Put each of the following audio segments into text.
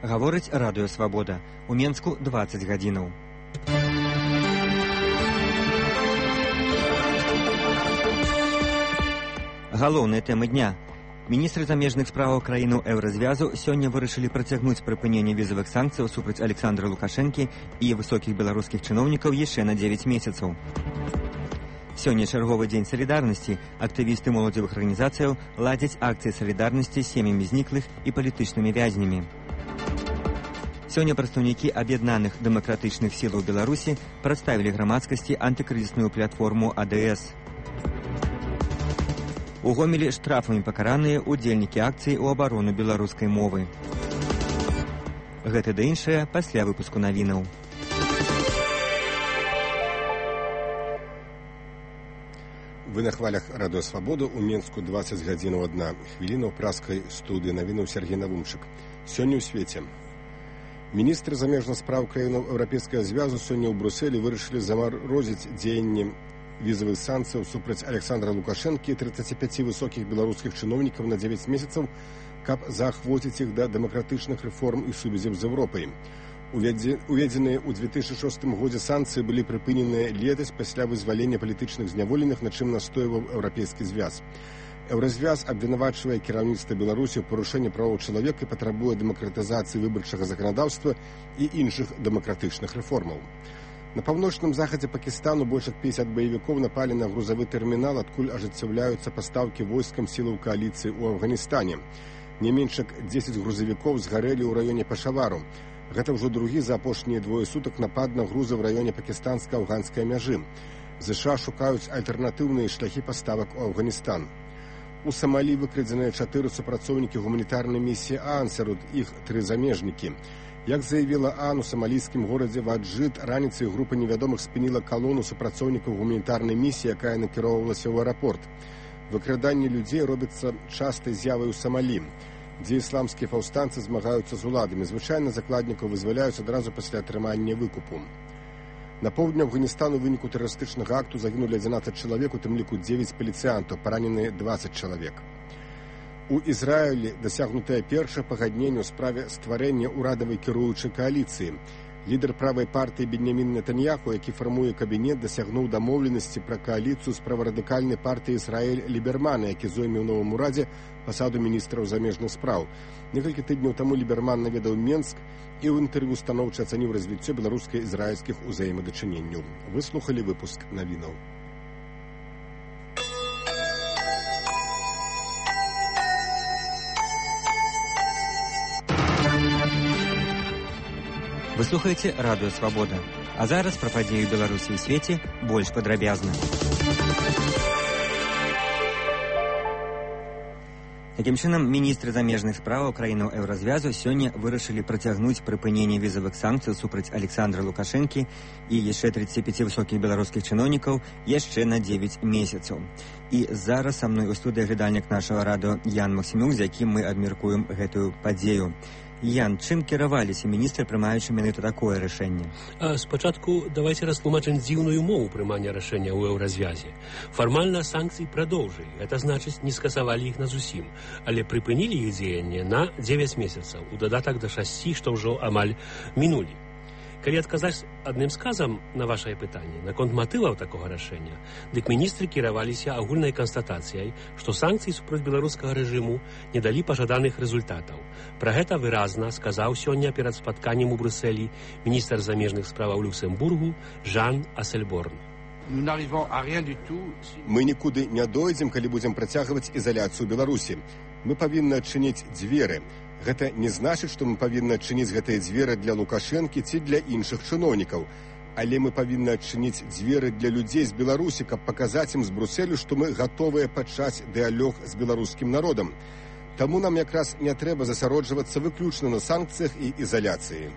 Гаворыць радыё «Свабода». У Менску 20 гадзінаў. Галоўныя тэмы дня. Міністры замежных справаў краінаў еўразвязу сёння вырашылі працягнуць прыпыненне візавых санкцыяў супраць Александра Лукашэнкі і высокіх беларускіх чыноўнікаў яшчэ на 9 месяцаў. Сёння чарговы дзень салідарнасці. Актывісты моладзевых арганізацыяў ладзяць акцыі салідарнасці з сем'ямі зніклых і палітычнымі вязнямі. Сёння прадстаўнікі аб'яднаных дэмакратычных сілаў Беларусі прадставілі грамадскасці антыкрызісную платформу АДС. У Гомелі штрафамі пакараныя удзельнікі акцыі ў абарону беларускай мовы. Гэта да іншае пасля выпуску навінаў. Вы на хвалях радыё «Свабода». У Менску 20 гадзінаў 1 хвіліна ў праскай студыі навінаў Сергей Навумчык. Сёння ў свеце. Міністры замежных спраў краінаў Еўрапейскага звязу сёння ў Брусэлі вырашылі замарозіць дзеянне візавых санкцыяў супраць Александра Лукашэнкі і 35 высокіх беларускіх чыноўнікаў на 9 месяцаў, каб заахвоціць іх да дэмакратычных рэформ і сувязяў з Еўропай. Уведзеныя ў 2006 годзе санкцыі былі прыпыненыя летась пасля вызвалення палітычных зняволеных, на чым настойваў Еўрапейскі звяз. Еўразвяз абвінавачвае кіраўніцтва Беларусі ў парушэнні правоў чалавека і патрабуе дэмакратызацыі выбарчага заканадаўства і іншых дэмакратычных рэформаў. На паўночным захадзе Пакістану больш як 50 баевікоў напалі на грузавы тэрмінал, адкуль ажыццяўляюцца пастаўкі войскам сілаў кааліцыі ў Афганістане. Не менш як 10 грузавікоў згарэлі ў раёне Пешавару. Гэта ўжо другі за апошнія двое сутак напад на грузы ў раёне пакістанска-афганскай мяжы. ЗША шукаюць альтэрнатыўныя шляхі паставак у Афганістан. У Самалі выкрадзеныя 4 супрацоўнікі гуманітарнай місіі ААН, сярод іх 3 замежнікі. Як заявіла ААН, у самалійскім горадзе Ваджид раніцай група невядомых спыніла калону супрацоўнікаў гуманітарнай місіі, якая накіроўвалася ў аэрапорт. Выкраданне людзей робіцца частай з'явай у Самалі, дзе ісламскія паўстанцы змагаюцца з уладамі. Звычайна закладнікаў вызваляюць адразу пасля атрымання выкупу. На поўдні Афганістану ў выніку тэрарыстычнага акту загінулі 11 чалавек, у тым ліку 9 паліцыянтаў, параненыя 20 чалавек. У Ізраілі дасягнутае першае пагадненне ў справе стварэння ўрадавай кіруючай кааліцыі. Лідар правай партыі Беньямін Нетаньяху, які фармуе кабінет, дасягнуў дамоўленасці пра кааліцыю з праворадыкальнай партыі Ізраіль Лібермана, які зойме ў новым урадзе пасаду міністраў замежных спраў. Некалькі тыдняў таму Ліберман наведаў Менск і ў інтэрв'ю станоўча ацаніў развіццё беларуска-ізраільскіх узаемадачыненняў. Выслухалі выпуск навінаў. Вы слухаеце радыё «Свабода». А зараз пра падзеі Беларусі і свеце больш падрабязна. Такім чынам, міністры замежных справаў краінаў еўразвязу сёння вырашылі працягнуць прыпыненне візавых санкцыяў супраць Александра Лукашэнкі і яшчэ 35 высокіх беларускіх чыноўнікаў яшчэ на 9 месяцаў. І зараз са мной у студыі глядальнік нашага радыё Ян Максімюк, з якім мы абмяркуем гэтую падзею. Ян, чым кіраваліся міністры, прымаючы менавіта такое рашэнне? Спачатку давайте растлумачым дзіўную мову прымання рашэння ў еўразвязе. Фармальна санкцыі прадоўжылі, гэта значыць, не скасавалі іх назусім, але прыпынілі іх дзеянне на 9 месяцаў, у дадатак да 6, што ўжо амаль мінулі. Калі адказаць адным сказам на вашае пытанне наконт матываў такога рашэння, дык міністры кіраваліся агульнай канстатацыяй, што санкцыі супраць беларускага рэжыму не далі пажаданых рэзультатаў. Пра гэта выразна сказаў сёння перад спатканнем у Брусэлі міністр замежных справаў Люксембургу Жан Ассельборн. Мы нікуды не дойдзем, калі будзем працягваць ізаляцыю Беларусі. Мы павінны адчыніць дзверы. Гэта не значыць, што мы павінны адчыніць гэтыя дзверы для Лукашэнкі ці для іншых чыноўнікаў. Але мы павінны адчыніць дзверы для людзей з Беларусі, каб паказаць ім з Брусэлю, што мы гатовыя пачаць дыялог з беларускім народам. Таму нам якраз не трэба засяроджвацца выключна на санкцыях і ізаляцыі.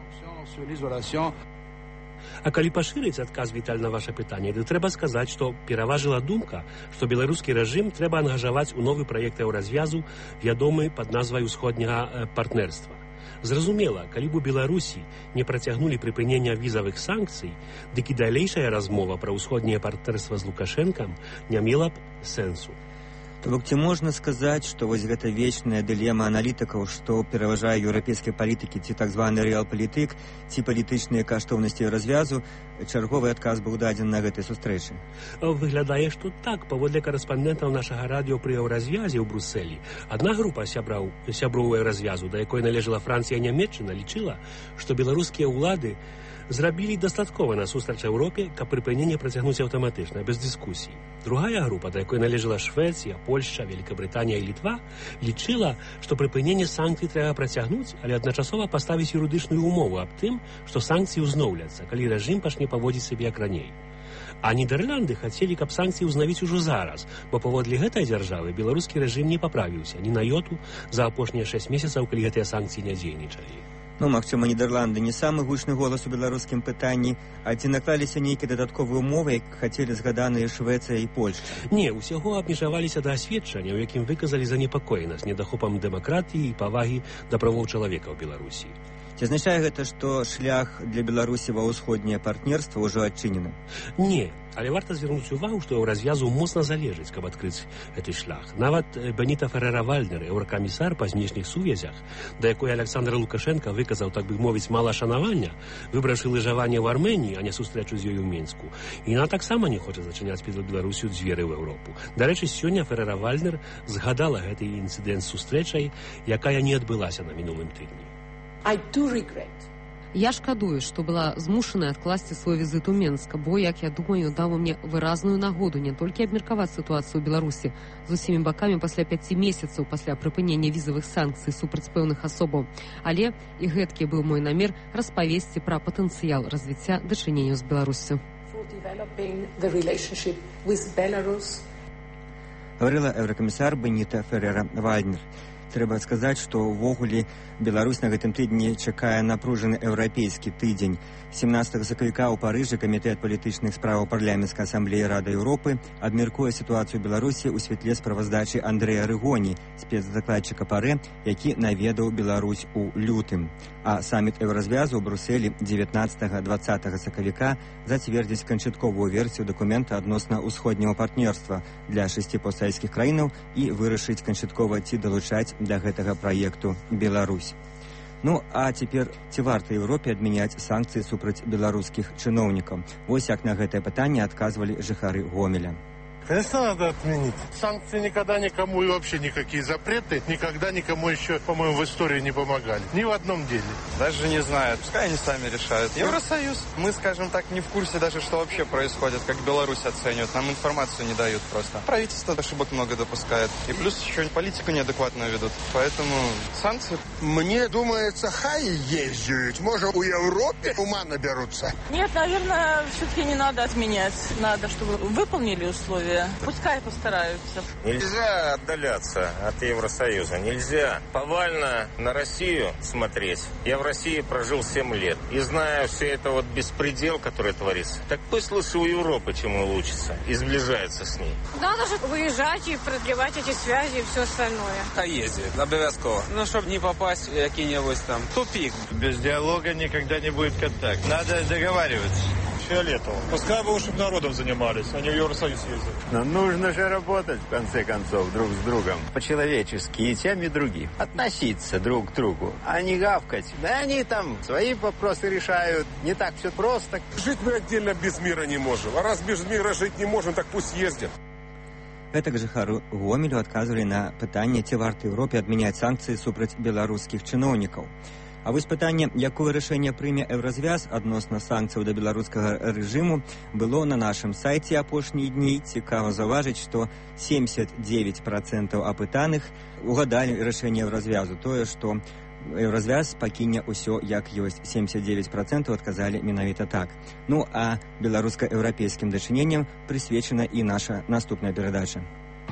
А калі пашырыць адказ, Віталь, на ваше пытанне, то трэба сказаць, што пераважыла думка, што беларускі рэжым трэба ангажаваць у новы праект еўразвязу, вядомы пад назвай усходняга партнерства. Зразумела, калі б у Беларусі не працягнулі прыпынення візавых санкцый, дык і далейшая размова пра ўсходняе партнерства з Лукашэнкам не мела б сэнсу. То бок, ці можна сказаць, што вось гэта вечная дылема аналітыкаў, што пераважае еўрапейскай палітыкі, ці так званы рэал-палітык, ці палітычныя каштоўнасці развязу, чарговы адказ быў дадзен на гэтай сустрэчы? Выглядае, што так. Паводле карэспандэнтаў нашага радыё пры еўразвязе ў Брусэлі, адна група сяброў еўразвязу, да якой належала Францыя і Нямецчына, лічыла, што беларускія ўлады зрабілі дастаткова насустрач Еўропе, каб прыпыненне працягнуць аўтаматычна, без дыскусій. Другая група, да якой належала Швецыя, Польшча, Великабрытанія і Літва, лічыла, што прыпыненне санкцый трэба працягнуць, але адначасова паставіць юрыдычную умову аб тым, што санкцыі ўзноўляцца, калі рэжым пачне паводзіць сябе як раней. А Нідерланды хацелі, каб санкцыі ўзнавіць ужо зараз, бо паводле гэтай дзяржавы беларускі рэжым не паправіўся ні на йоту за апошнія 6 месяцаў, калі гэтыя санкцыі не дзейнічалі. Ну, магчыма, Нідерланды не самы гучны голас у беларускім пытанні, а ці наклаліся нейкія дадатковыя умовы, як хацелі згаданыя Швецыя і Польшча? Не, усяго абмежаваліся да асведчання, у якім выказалі занепакоенасць недахопам дэмакратыі і павагі да правоў чалавека ў Беларусі. Ці азначае гэта, што шлях для Беларусі ва ўсходняе партнерства ўжо адчынены? Не, але варта звярнуць увагу, што еўразвязу моцна залежыць, каб адкрыць гэты шлях. Нават Беніта Ферера-Вальднер, еўракамісар па знешніх сувязях, да якой Александр Лукашенка выказаў, так бы мовіць, мала шанавання, выбраўшы лыжаванне ў Арменіі, а не сустрэчу з ёй у Мінску. І яна таксама не хоча зачыняць перад Беларусю дзверы ў Еўропу. Дарэчы, сёння Ферера-Вальднер згадала гэты інцыдэнт з сустрэчай, якая не адбылася на мінулым тыдні. Я шкадую, што была змушаная адкласці свой візит у Менск, бо, як я думаю, даў мне выразную нагоду не толькі абмеркаваць сітуацыю ў Беларусі з усімі бакамі пасля 5 месяцаў пасля прыпынення візавых санкцый супраць пэўных асобаў, але і гэткі быў мой намер распавесці пра патэнцыял развіцця дачыненняў з Беларусю. Гаварыла еўракамісар Беніта Ферера-Вальднер. Трэба сказаць, што ўвогуле Беларусь на гэтым тыдні чакае напружаны еўрапейскі тыдзень. 17 сакавіка ў Парыжы камітэт палітычных справаў парламенцкай асамблеі Рады Еўропы абмяркуе сітуацыю Беларусі ў святле справаздачы Андрэя Рыгоні, спецдакладчыка ПАРЭ, які наведаў Беларусь у лютым. А саміт еўразвязу ў Брусэлі 19-20 сакавіка зацвердзіць канчатковую версію дакумента адносна ўсходняго партнерства для 6 постсавецкіх краінаў і вырашыць канчаткова ці далучаць да гэтага праекту Беларусь. Ну, а цяпер, ці варта Еўропе адмяняць санкцыі супраць беларускіх чыноўнікаў? Вось як на гэтае пытанне адказвалі жыхары Гомеля. Конечно, надо отменить. Санкции никогда никому и вообще никакие запреты никогда никому еще, по-моему, в истории не помогали. Ни в одном деле. Даже не знаю. Пускай они сами решают. Евросоюз. Мы, скажем так, не в курсе даже, что вообще происходит, как Беларусь оценивают. Нам информацию не дают просто. Правительство ошибок много допускает. И плюс еще политику неадекватно ведут. Поэтому санкции... Мне думается, хай ездят. Может, у Европе ума наберутся. Нет, наверное, все-таки не надо отменять. Надо, чтобы выполнили условия. Пускай постараются. Нельзя отдаляться от Евросоюза. Нельзя повально на Россию смотреть. Я в России прожил 7 лет. И знаю все это вот беспредел, который творится. Так пусть лучше у Европы, чем улучшится. И сближается с ней. Надо же выезжать и продлевать эти связи и все остальное. А ездит. Обовязково. Ну, чтобы не попасть в какие-нибудь там тупик. Без диалога никогда не будет контакта. Надо договариваться. Фиолетово. Пускай бы уж народом занимались, а не в Евросоюз ездят. Но нужно же работать, в конце концов, друг с другом. По-человечески и тем, и другим. Относиться друг к другу, а не гавкать. Да они там свои вопросы решают. Не так все просто. Жить мы отдельно без мира не можем. А раз без мира жить не можем, так пусть ездят. Гэтак жыхары Гомелю адказвалі на пытанне, ці варта Еўропе адмяняць санкцыі супраць беларускіх чыноўнікаў. А вось пытанне, якое рашэнне прыме еўразвяз адносна санкцыяў да беларускага рэжыму, было на нашым сайце апошнія дні. Цікава заўважыць, што 79% апытаных угадалі рашэнне еўразвязу. Тое, што еўразвяз пакіне ўсё як ёсць. 79% адказалі менавіта так. Ну, а беларуска-еўрапейскім дачыненням прысвечана і наша наступная перадача.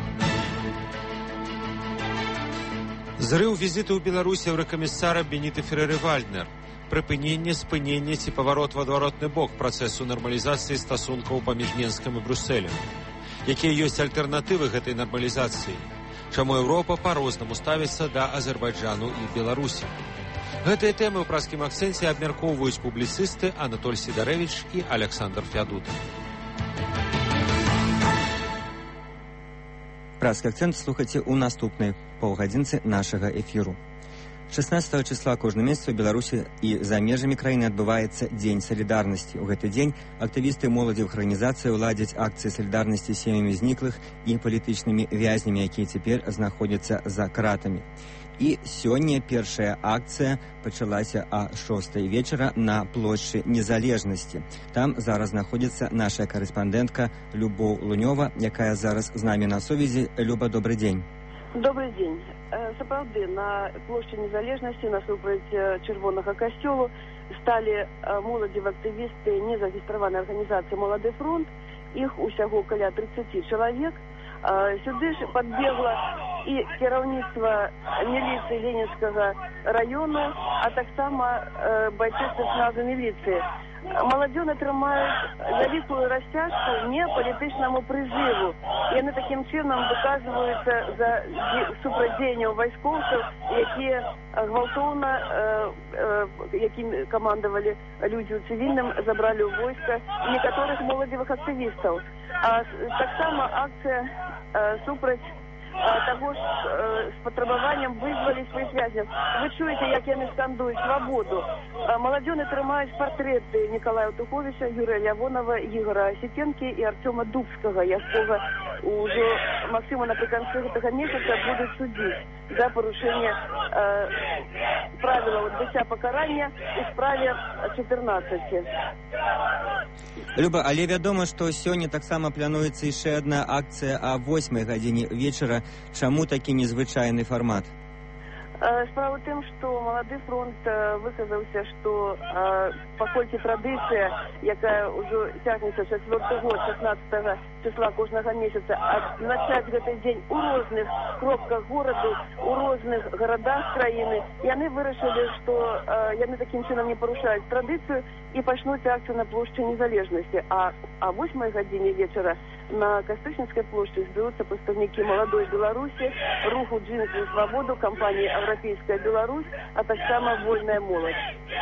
Зрыў візіту ў Беларусі еўракамісара Беніты Ферера-Вальднер, прыпыненне, спыненне ці паварот в адваротны бок працэсу нармалізацыі стасункаў паміж Менскам і Брусэлем. Якія ёсць альтэрнатывы гэтай нармалізацыі? Чаму Еўропа па-рознаму ставіцца да Азербайджану і Беларусі? Гэтыя тэмы ў праскім акцэнце абмяркоўваюць публіцысты Анатоль Сідарэвіч і Александр Фядут. Празкі акцэнт слухайце ў наступнай паўгадзінцы нашага эфіру. 16 числа кожны месяц у Беларусі і за межамі краіны адбываецца Дзень салідарнасці. У гэты дзень актывісты моладзевых арганізацый уладзяць акцыі салідарнасці з сем'ямі зніклых і палітычнымі вязнямі, якія цяпер знаходзяцца за кратамі. І сёння першая акцыя пачалася о 6 вечара на плошчы Незалежнасці. Там зараз знаходзіцца наша карэспандэнтка Любоў Лунёва, якая зараз з намі на сувязі. Люба, добрый дзень. Добрый дзень. Сапраўды, на плошчы Незалежнасці насупраць Чырвонага касцёлу сталі моладзевыя актывісты незарэгістраванай арганізацыі «Малады фронт». Іх усяго каля 30 чалавек. Сюды ж падбегла і кіраўніцтва міліцыі Ленінскага району, а таксама байцы спецназу міліцыі. Маладзёны трымаюць вялікую расцяжку не палітычнаму прызыву. Яны такім чынам выказваюцца за супрацьдзеянняў вайскоўцаў, якія гвалтоўна, якім камандавалі людзі ў цывільным, забралі ў войска некаторых моладзевых актывістаў. А таксама акцыя супраць таго ж з патрабаваннем вызваліць сваіх вязняў. Вы чуеце, як яны скандуюць свабоду. Маладзёны трымаюць партрэты Николая Туховича, Юрия Лявонова, Ігора Асіпенкі і Артёма Дубскага, якога ўжо максимум напрыканцы гэтага месяца будуць судзіць за парушэнне правілаў адбыцця пакарання у справе 14. Люба, але вядома, што сёння таксама плануецца яшчэ адна акцыя о 8 гадзіне вечара. Чаму такі незвычайны фармат? Справа ў тым, што «Малады фронт» выказаўся, што паколькі традыцыя, якая ўжо цягнецца 4-й год, 16 числа кожнага месяца, адзначаць гэты дзень у розных кропках гораду, у розных гарадах краіны, яны вырашылі, што яны такім чынам не парушаюць традыцыю і пачнуць акцыю на плошчы Незалежнасці. А о 8 гадзіне вечара на Кастычніцкай плошчы збяруцца прадстаўнікі «Маладой Беларусі», руху «Джинсы за свободу», кампаніі «Еўрапейская Беларусь», а таксама «Вольная моладзь».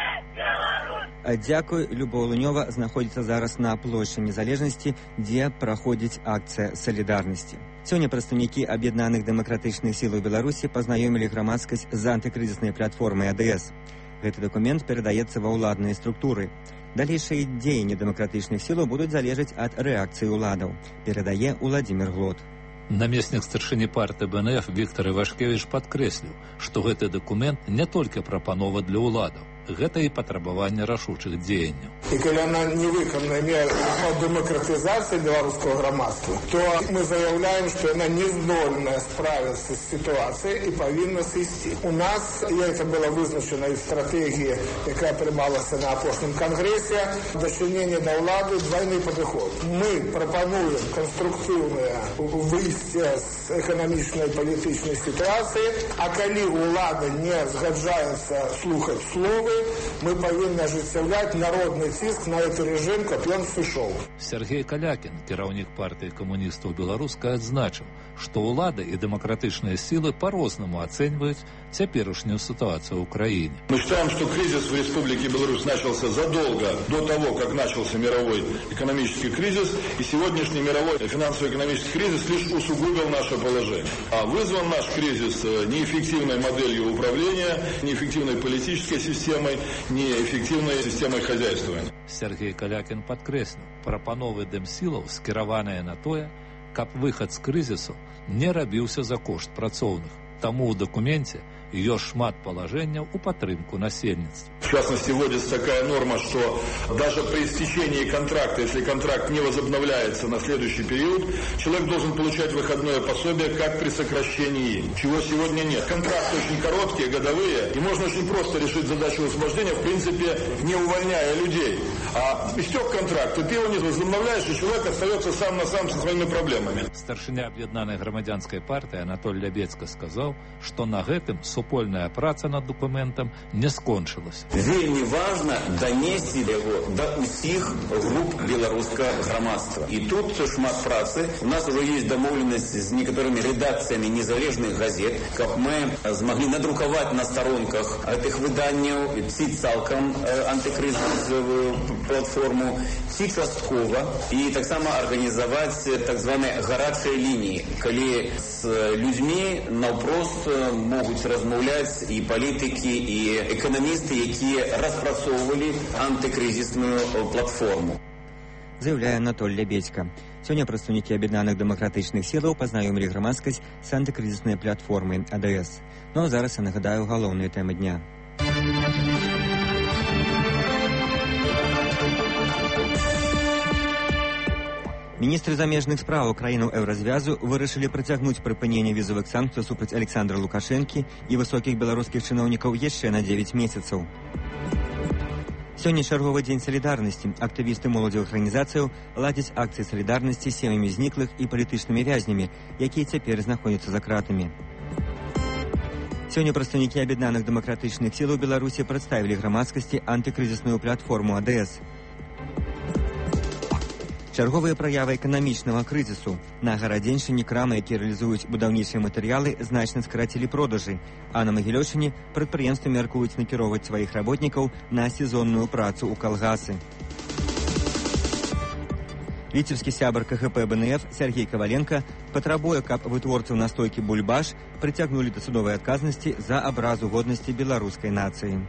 Дзякуй. Любоў Лунёва знаходзіцца зараз на плошчы Незалежнасці, дзе праходзіць акцыя салідарнасці. Сёння прадстаўнікі аб'яднаных дэмакратычных сілаў Беларусі пазнаёмілі грамадскасць з антыкрызіснай платформай АДС. Гэты дакумент перадаецца ва ўладныя структуры. Далейшыя дзеянні дэмакратычных сілаў будуць залежаць ад рэакцыі ўладаў, перадае Уладзімір Глот. Намеснік старшыні партыі БНФ Віктор Івашкевіч падкрэсліў, што гэты дакумент не толькі прапанова для ўладаў, гэта і патрабаванне рашучых дзеянняў. І калі яна не выканана мера дэмакратызацыі беларускага грамадства, то мы заяўляем, што яна не здольная справіцца з сітуацыяй і павінна сысці. У нас, як было вызначана і стратэгія, якая прымалася на апошнім кангрэсе, дачынення да ўлады двойны падыход. Мы прапануем канструктыўнае выйсце з эканамічнай і палітычнай сітуацыі, а калі ўлада не згаджаецца слухаць словы, мы павінны ажыццяўляць народны ціск на гэты рэжым, каб ён сышоў. Сергей Калякін, кіраўнік партыі камуністаў беларускай, адзначыў, што ўлада і дэмакратычныя сілы по-рознаму ацэньваюць цяперашнюю ситуацию в Украине. Мы считаем, что кризис в Республике Беларусь начался задолго до того, как начался мировой экономический кризис, и сегодняшний мировой финансово-экономический кризис лишь усугубил наше положение. А вызван наш кризис неэффективной моделью управления, неэффективной политической системой, неэффективной системой хозяйствования. Сергей Калякін падкрэсліў, прапановы дэмсілаў скіраваныя на тое, каб выхад з крызісу не рабіўся за кошт працоўных. Таму ў дакуменце ёсць шмат палажэнняў у падтрымку насельніцтва. В частности, вводится такая норма, что даже при истечении контракта, если контракт не возобновляется на следующий период, человек должен получать выходное пособие, как при сокращении, чего сегодня нет. Контракты очень короткие, годовые, и можно очень просто решить задачу освобождения, в принципе, не увольняя людей. А истек контракт, и ты его не возобновляешь, и человек остается сам на сам со своими проблемами. Старшыня аб'яднанай грамадзянскай партыі Анатоль Лябецка сказаў, што на гэтым супольная праца над документам не скончылася. вельмі важна данесці яго да ўсіх груп беларускага грамадства. І тут шмат працы. У нас уже есть домовленность с некоторыми редакциями незалежных газет, каб мы змаглі надрукаваць на сторонках этих выданняў ці цалкам антыкрызісную платформу, ці часткова, і таксама арганізаваць так званыя гарачыя лініі, калі з людзьмі наўпрост могуць размаўляць і палітыкі, і эканамісты, якія распрацоўвалі антыкрызісную платформу. Заяўляе Анатоль Лебедька. Сёння прадстаўнікі аб'яднаных дэмакратычных сілаў пазнаёмілі грамадскасць з антыкрызіснай платформай АДС. Ну а зараз я нагадаю галоўныя тэмы дня. Міністры замежных справаў краінаў еўразвязу вырашылі працягнуць прыпыненне візавых санкцый супраць Александра Лукашэнкі і высокіх беларускіх чыноўнікаў яшчэ на 9 месяцаў. Сёння чарговы дзень салідарнасці. Актывісты моладзевых арганізацыяў ладзяць акцыі салідарнасці з сем'ямі зніклых і палітычнымі вязнямі, якія цяпер знаходзяцца за кратамі. Сёння прадстаўнікі аб'яднаных дэмакратычных сілаў Беларусі прадставілі грамадскасці антыкрызісную платформу АДС. Чарговыя праявы эканамічнага крызісу. На Гарадзеншчыне крамы, якія рэалізуюць будаўнічыя матэрыялы, значна скарацілі продажы, а на Магілёўшчыне прадпрыемствы мяркуюць накіроўваць сваіх работнікаў на сезонную працу ў калгасы. Віцебскі сябар КГП БНФ Сергей Коваленко патрабуе, каб вытворцаў настойкі «Бульбаш» прыцягнулі да судовай адказнасці за абразу годнасці беларускай нацыі.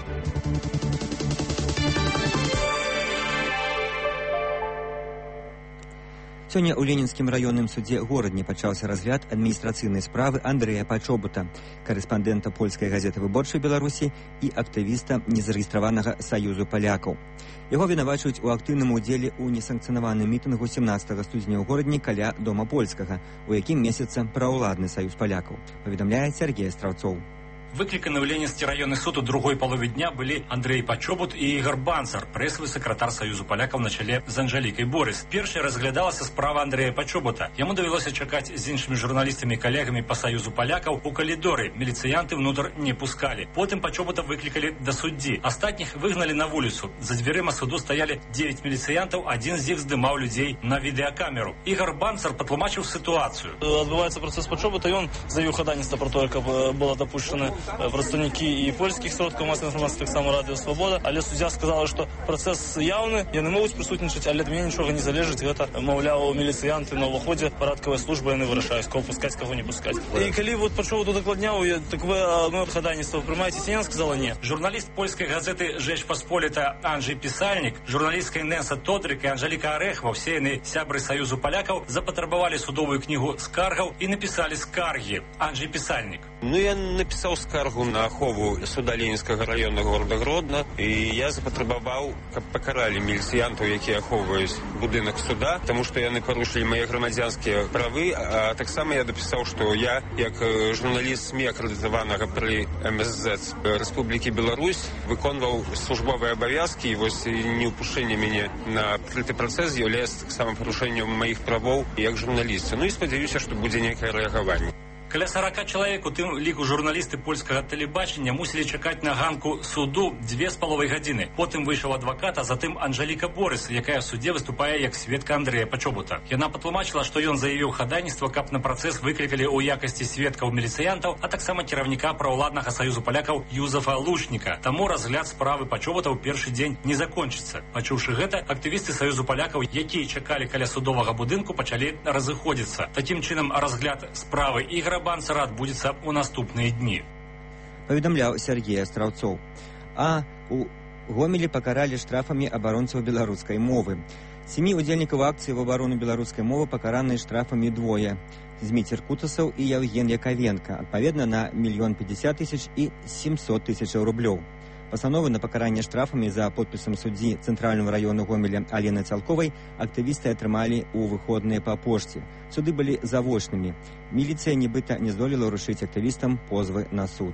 Сёння ў Ленінскім раённым судзе горадні пачаўся разгляд адміністрацыйнай справы Андрэя Пачобута, карэспандэнта польскай газеты «Выборчай Беларусі» і актывіста незарэгістраванага Саюзу палякаў. Яго вінавачваюць у актыўным удзеле ў несанкцыянаваным мітынгу 17 студзеня ў горадні каля Дома польскага, у якім месяца праўладны Саюз палякаў, паведамляе Сергей Страўцоў. Выкликаны в Ленинский районный суд у другой половины дня были Андрей Пачобут и Игорь Банцар, прессовый секретарь Союзу поляков на чоле з Анжелікай Борис. Перший разглядалася справа Андрея Пачобута. Йому довелося чекати з іншими журналістами і колегами по Союзу поляков у коридорі. Міліціянти внутрь не пускали. Потім Пачобута викликали до судді. Остатніх вигнали на вулицю. За дверима суду стояли 9 міліціянтів, один з них здимав людей на відеокамеру. Ігор Банцар потлумачив ситуацію. Відбувається процес Пачобута, і він заявив ходатайство про те, яка була допущена представники і польських сродків масової інформації, так само Радіо Свобода, але суддя сказала, що процес явний, вони можуть присутничати, але від мене нічого не залежить, це, мовляв, міліціянти на виході, парадкова служба, вони вирішають, кого пускати, кого не пускати. І коли вот Пачобут докладняв, так ви ходатайство приймаєте, Сінян сказала ні. Журналіст польської газети «Жеч Посполіта» Анджей Писальник, журналістка Інеса Тодрик і Анжеліка Орехова, всі вони сябри Союзу поляков, запотребовали судовую книгу скаргов и написали скарги. Анджей Писальник. Я написал скаргу на ахову суда Ленінскага району города Гродно, і я запатрабаваў, каб пакаралі міліцыянтаў, якія ахоўваюць будынак суда, таму што яны парушылі мае грамадзянскія правы, а таксама я дапісаў, што я, як журналіст СМІ акрэдытаванага пры МСЗ Рэспублікі Беларусь, выконваў службовыя абавязкі, і вось неўпушчэнне мяне на адкрыты працэс з'яўляецца таксама парушэннем маіх правоў як журналіста. І спадзяюся, што будзе нейкае рэагаванне. Каля 40 чалавек, у тым ліку журналісты польскага тэлебачання, мусілі чакаць на ганку суду 2,5 гадзіны. Потым выйшаў адвакат, а затым Анжеліка Борис, якая в суде выступае як сведка Андрэя Пачобута. Яна патлумачыла, што ён заявіў хадайніцтва, каб на працэс выклікалі ў якасці сведкаў міліцыянтаў, а таксама кіраўніка праўладнага Саюзу палякаў Юзефа Лучніка. Таму разгляд справы Пачобута ў першы дзень не закончыцца. Пачуўшы гэта, актывісты Саюзу палякаў, якія чакалі каля судовага будынку, пачалі разыходзіцца. Такім чынам, разгляд справы Ігора Банцара адбудзецца ў наступныя дні. Паведамляў Сергей Страўцоў. А у Гомелі пакаралі штрафамі абаронцаў беларускай мовы. 7 удзельнікаў акцыі в абарону беларускай мовы пакараныя штрафамі двое. Зміцер Кутасаў і Яўген Яковенко, адпаведна на 1 050 000 і 700 000 рублёў. Пастановы на пакаранне штрафамі за подпісам суддзі Цэнтральнага раёну Гомеля Алены Цалковай актывісты атрымалі ў выходныя па пошце. Суды былі завочнымі. Міліцыя нібыта не здолела ўручыць актывістам позвы на суд.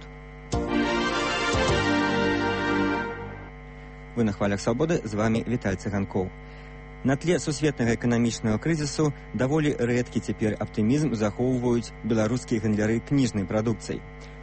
Вы на хвалях свабоды, з вами Віталь Цыганкоў. На тле сусветнага эканамічнага крызісу даволі рэдкі цяпер аптымізм захоўваюць беларускія гандляры кніжнай прадукцыяй.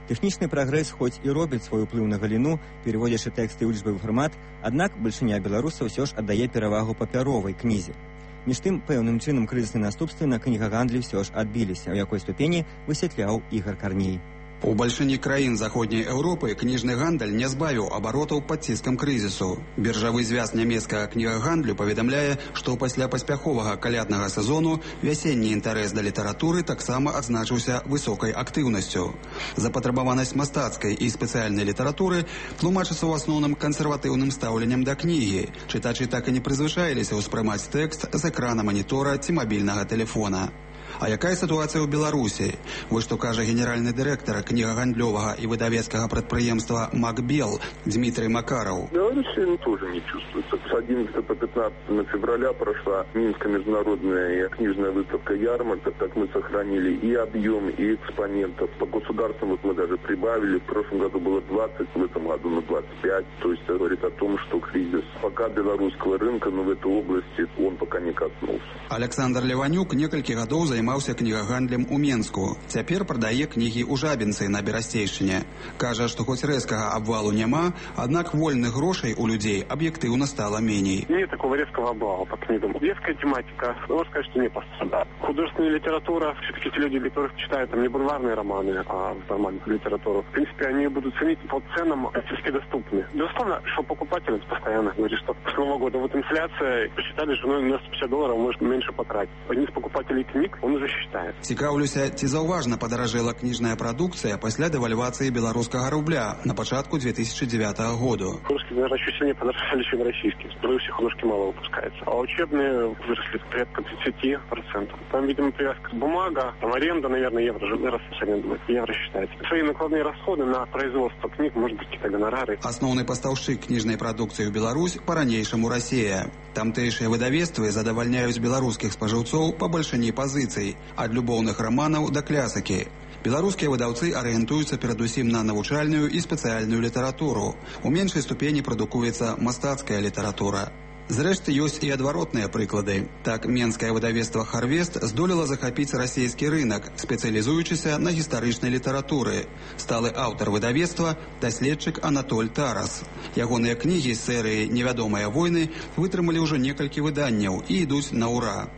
Тэхнічны прагрэс хоць і робіць свой уплыў на галіну, пераводзячы тэксты ў лічбавы фармат, аднак бальшыня беларусаў ўсё ж аддае перавагу папяровай кнізе. Між тым, пэўным чынам крызісныя наступствы на кнігагандлі ўсё ж адбіліся, у якой ступені высвятляў Ігар Карней. У бальшыні краін заходняй Еўропы кніжны гандаль не збавіў абаротаў пад ціскам крызісу. Біржавы звяз нямецкага кнігагандлю паведамляе, што пасля паспяховага каляднага сезону вясенні інтарэс да літаратуры таксама адзначыўся высокай актыўнасцю. Запатрабаванасць мастацкай і спецыяльнай літаратуры тлумачыцца ў асноўным кансерватыўным стаўленнем да кнігі. Чытачы так і не прызвычаіліся ўспрымаць тэкст з экрана манітора ці мабільнага тэлефона. А якая ситуация в Беларуси? Вот что кажа генеральный директор книгагандлёвого и выдавецкого предприемства «Макбел» Дмитрий Макаров. В Беларуси тоже не чувствуется. С 11 по 15 февраля прошла Минская международная книжная выставка «Ярмарка». Так мы сохранили и объем, и экспонентов. По государствам вот мы даже прибавили. В прошлом году было 20, в этом году на 25. То есть это говорит о том, что кризис пока белорусского рынка, но в этой области он пока не коснулся. Александр Леванюк некалькі гадоў займаўся кнігагандлем у Менску. Цяпер прадае кнігі ў Жабінцы на Берасцейшчыне. Кажа, што хоць рэзкага абвалу няма, аднак вольных грошай у людей объективно стало меней. Нет такого резкого обвала по книгам. Детская тематика, можно сказать, что не пострадает. Художественная литература, все-таки те люди, которые читают там не бульварные романы, а нормальную литературу, в принципе, они будут ценить по ценам практически доступны. Безусловно, что покупатель постоянно говорит, что с Нового года вот инфляция, посчитали, что на $150 может меньше потратить. Один из покупателей книг, он уже считает. Цікаўлюся, ці заўважна падаражэла кніжная прадукцыя пасля дэвальвацыі беларускага рубля на пачатку 2009 года. Русские, наверное, еще сильнее подорожали, чем российские. В Беларуси художки мало выпускается. А учебные выросли порядка 30%. Там, видимо, привязка бумага, там аренда, наверное, евро же раз с арендой. Евро считается. Свои накладные расходы на производство книг, может быть, какие-то гонорары. Асноўны пастаўшчык кніжнай прадукцыі ў Беларусь па-ранейшаму Расія. Тамтэйшыя выдавецтвы задавальняюць беларускіх спажыўцоў па бальшыні пазіцый, ад любоўных раманаў да клясыкі. Беларускія выдаўцы арыентуюцца перадусім на навучальную і спецыяльную літаратуру. У меншай ступені прадукуецца мастацкая літаратура. Зрэшты, ёсць і адваротныя прыклады. Так, менскае выдавецтва «Харвест» здолела захапіць расійскі рынак, спецыялізуючыся на гістарычнай літаратуры. Сталы аўтар выдавецтва – даследчык Анатоль Тарас. Ягоныя кнігі з серыі «Невядомыя войны» вытрымалі ўжо некалькі выданняў і ідуць на ўра.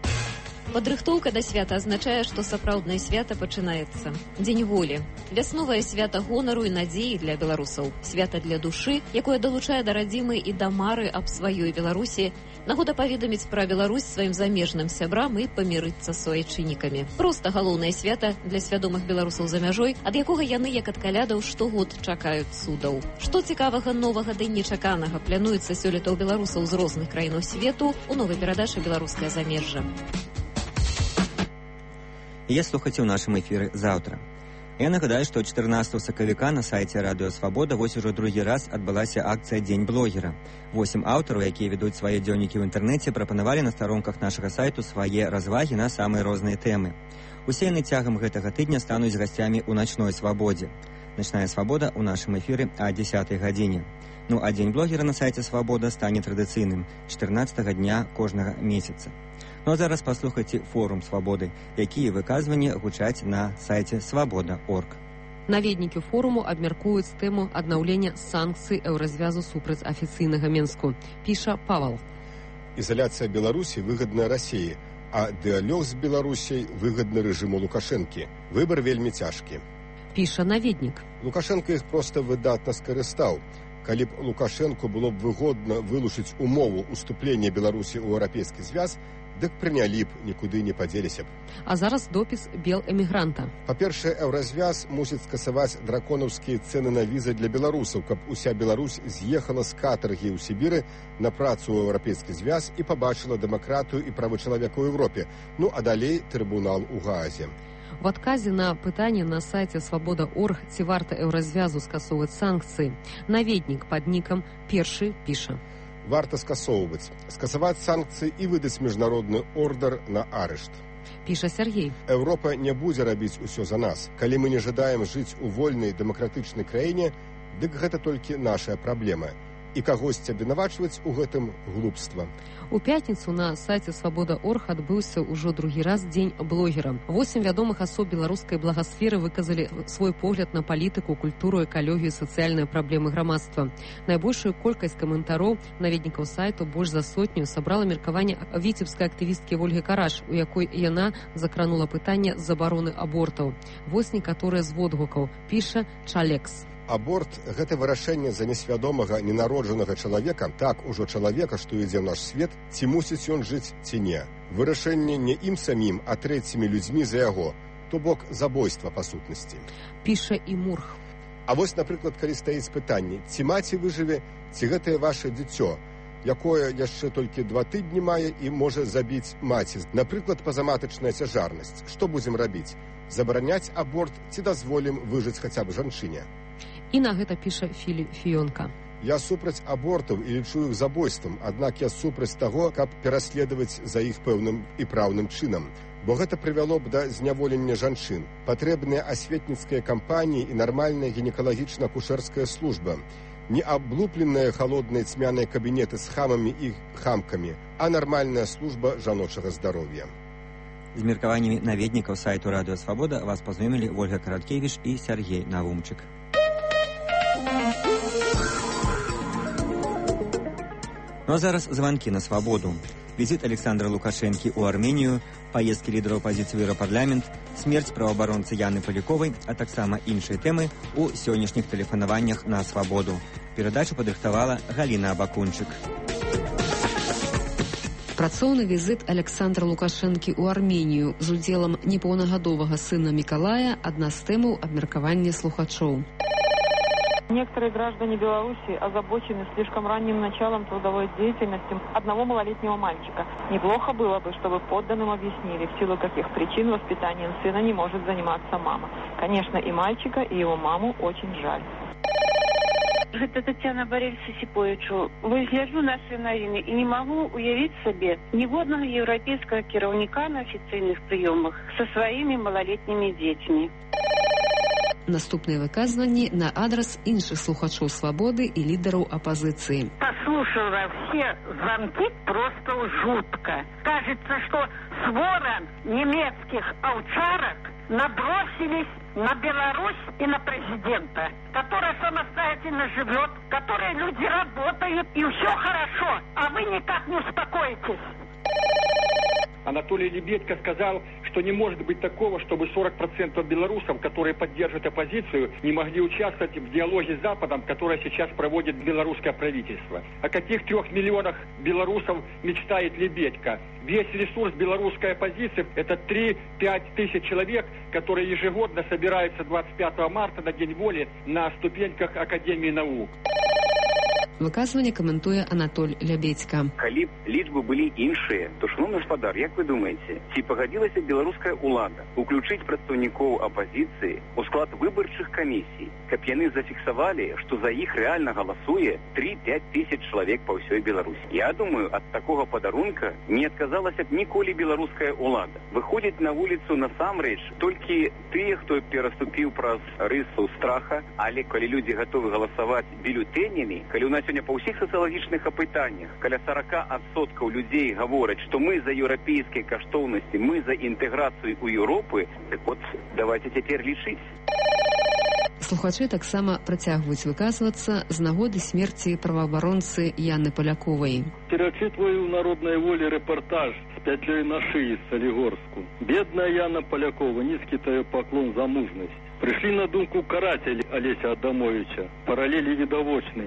Падрыхтоўка да свята азначае, што сапраўднае свята пачынаецца. Дзень волі. Вясновае свята гонару і надзеі для беларусаў. Свята для душы, якое далучае да радзімы і да мары аб сваёй Беларусі. Нагода паведаміць пра Беларусь сваім замежным сябрам і памірыцца з суайчыннікамі. Проста галоўнае свята для свядомых беларусаў за мяжой, ад якога яны, як ад калядаў, штогод чакаюць цудаў. Што цікавага, новага ды нечаканага плануецца сёлета ў беларусаў з розных краінаў свету у новай перадачы «Беларускае замежжа». Я слухаце ў нашым эфіры заўтра. Я нагадаю, што 14 сакавіка на сайце Радыё Свабода вось ужо другі раз адбылася акцыя «Дзень блогера». 8 аўтараў, якія ведуць свае дзённікі ў інтэрнэце, прапанавалі на старонках нашага сайту свае развагі на самыя розныя тэмы. Усе яны цягам гэтага тыдня стануць гасцямі ў начной свабодзе. Начная свабода ў нашым эфіры о 10 гадзіне. Ну а Дзень блогера на сайце Свабода стане традыцыйным 14 дня кожнага месяца. Ну а зараз паслухайце форум свабоды, якія выказванні гучаць на сайце свабода.орг. Наведнікі форуму абмяркуюць тэму аднаўлення санкцый еўразвязу супраць афіцыйнага Менску. Піша Павал. Изоляция Беларуси выгодна России, а диалог с Белоруссией выгодна режиму Лукашенки. Выбор вельмі цяжкі. Піша наведнік. Лукашенко іх проста выдатна скарыстаў. Калі б Лукашенко было б выгодна вылучыць умову уступлення Беларусі ў еўрапейскі звяз, дык прынялі б, нікуды не падзеліся б. А зараз допіс бел-эмігранта. Па-першае, еўразвяз мусіць скасаваць драконаўскія цэны на візы для беларусаў, каб уся Беларусь з'ехала з катаргі ў Сібіры на працу ў еўрапейскі звяз і пабачыла дэмакратыю і правы чалавека ў Еўропе. Ну а далей трыбунал у Гаазе. В адказе на пытанне на сайце «Свабода.орг», ці варта еўразвязу скасоўваць санкцыі, наведнік пад нікам «Першы» піша. Варта скасоўваць. Скасаваць санкцыі і выдаць міжнародны ордар на арышт. Піша Сергей. Еўропа не будзе рабіць усё за нас. Калі мы не жадаем жыць у вольнай дэмакратычнай краіне, дык гэта толькі наша праблема. І кагосьці абвінавачваць у гэтым глупства. У пятніцу на сайце Свабода.орг адбыўся ўжо другі раз дзень блогера. 8 вядомых асоб беларускай благасферы выказалі свой погляд на палітыку, культуру, экалогію і сацыяльныя праблемы грамадства. Найбольшую колькасць каментароў наведнікаў сайту, больш за 100, сабрала меркаванне віцебскай актывісткі Вольгі Караш, у якой яна закранула пытанне забароны абортаў. Вось некаторыя з водгукаў, піша Чалекс. Аборт – гэта вырашэнне за несвядомага, ненароджанага чалавека, так ужо чалавека, што ідзе ў наш свет, ці мусіць ён жыць, ці не. Вырашэнне не ім самім, а трэцімі людзьмі за яго, то бок забойства па сутнасці. Піша і Мурх. А вось, напрыклад, калі стаіць пытанне, ці маці выжыве, ці гэтае ваше дзіцё, якое яшчэ толькі 2 тыдні мае і можа забіць маці. Напрыклад, пазаматачная цяжарнасць. Што будзем рабіць? Забараняць аборт ці дазволім выжыць хаця б жанчыне? І на гэта піша Фіёнка. Я супраць абортаў і лічу іх забойствам, аднак я супраць таго, каб пераследаваць за іх пэўным і праўным чынам. Бо гэта прывяло б да зняволення жанчын. Патрэбныя асветніцкія кампаніі і нармальная гінекалагічна-акушэрская служба. Не аблупленыя халодныя цьмяныя кабінеты з хамамі і хамкамі, а нармальная служба жаночага здароўя. З меркаваннямі наведнікаў сайту Радыё Свабода вас пазнаёмілі Ольга Караткевіч і Сергей Навумчык. Ну а зараз званкі на свабоду. Візіт Александра Лукашэнкі ў Арменію, паездкі лідараў апазіцыі ў Еўрапарламент, смерць праваабаронцы Яны Паляковай, а таксама іншыя тэмы ў сённяшніх тэлефанаваннях на свабоду. Перадачу падрыхтавала Галіна Абакунчык. Працоўны візіт Александра Лукашэнкі ў Арменію з удзелам непаўнагадовага сына Мікалая – адна з тэмаў абмеркавання слухачоў. Некоторые граждане Беларуси озабочены слишком ранним началом трудовой деятельности одного малолетнего мальчика. Неплохо было бы, чтобы подданным объяснили, в силу каких причин воспитанием сына не может заниматься мама. Конечно, и мальчика, и его маму очень жаль. Гэта Тетяна Борельса Сіпоічу. Вось гляджу наши навіны і не могу уявіць сабе ніводнага еўрапейскага кіраўніка на афіцыйных прыёмах со сваімі малолетнімі дзецьмі. Наступныя выказванні на адрес іншых слухачоў свабоды і лідараў апозиции. Послушала все звонки, просто жутко. Кажется, что свора немецких овчарок набросились на Беларусь и на президента, которая самостоятельно живет, которые люди работают, и все хорошо, а вы никак не успокоитесь. Анатолий Лебедько сказал, что не может быть такого, чтобы 40% белорусов, которые поддерживают оппозицию, не могли участвовать в диалоге с Западом, который сейчас проводит белорусское правительство. О каких 3 миллионах белорусов мечтает Лебедько? Весь ресурс белорусской оппозиции – это 3-5 тысяч человек, которые ежегодно собираются 25 марта на День воли на ступеньках Академии наук. Выказванне каментуе Анатоль Лебедько. Калі б лічбы былі іншыя, то, шановны гаспадар, як вы думаеце, ці пагадзілася беларуская ўлада уключыць прадстаўнікоў апазіцыі ў склад выбарчых камісій, каб яны зафіксавалі, што за іх рэальна галасуе 3-5 тысяч чалавек па ўсёй Беларусі? Я думаю, ад такога падарунка не адказалася б ніколі беларуская ўлада. Выходзіць на вуліцу насамрэч толькі тыя, хто пераступіў праз рысу страха, але калі людзі гатовы галасаваць бюлетэнямі, калі ў нас сёння па ўсіх сацыялагічных апытаннях каля 40% людзей гавораць, што мы за еўрапейскія каштоўнасці, мы за інтэграцыю ў Еўропы, так от давайте цяпер лічыць. Слухачы таксама працягваюць выказвацца з нагоды смерці праваабаронцы Яны Паляковай. Перачытваю ў народнай волі рэпартаж з пятлёй на шыі з Салігорску. Бедная Яна Палякова, нізкі тае паклон за мужнасць. Прышлі на думку карателі Олеся Адамовича, параллели видовочные.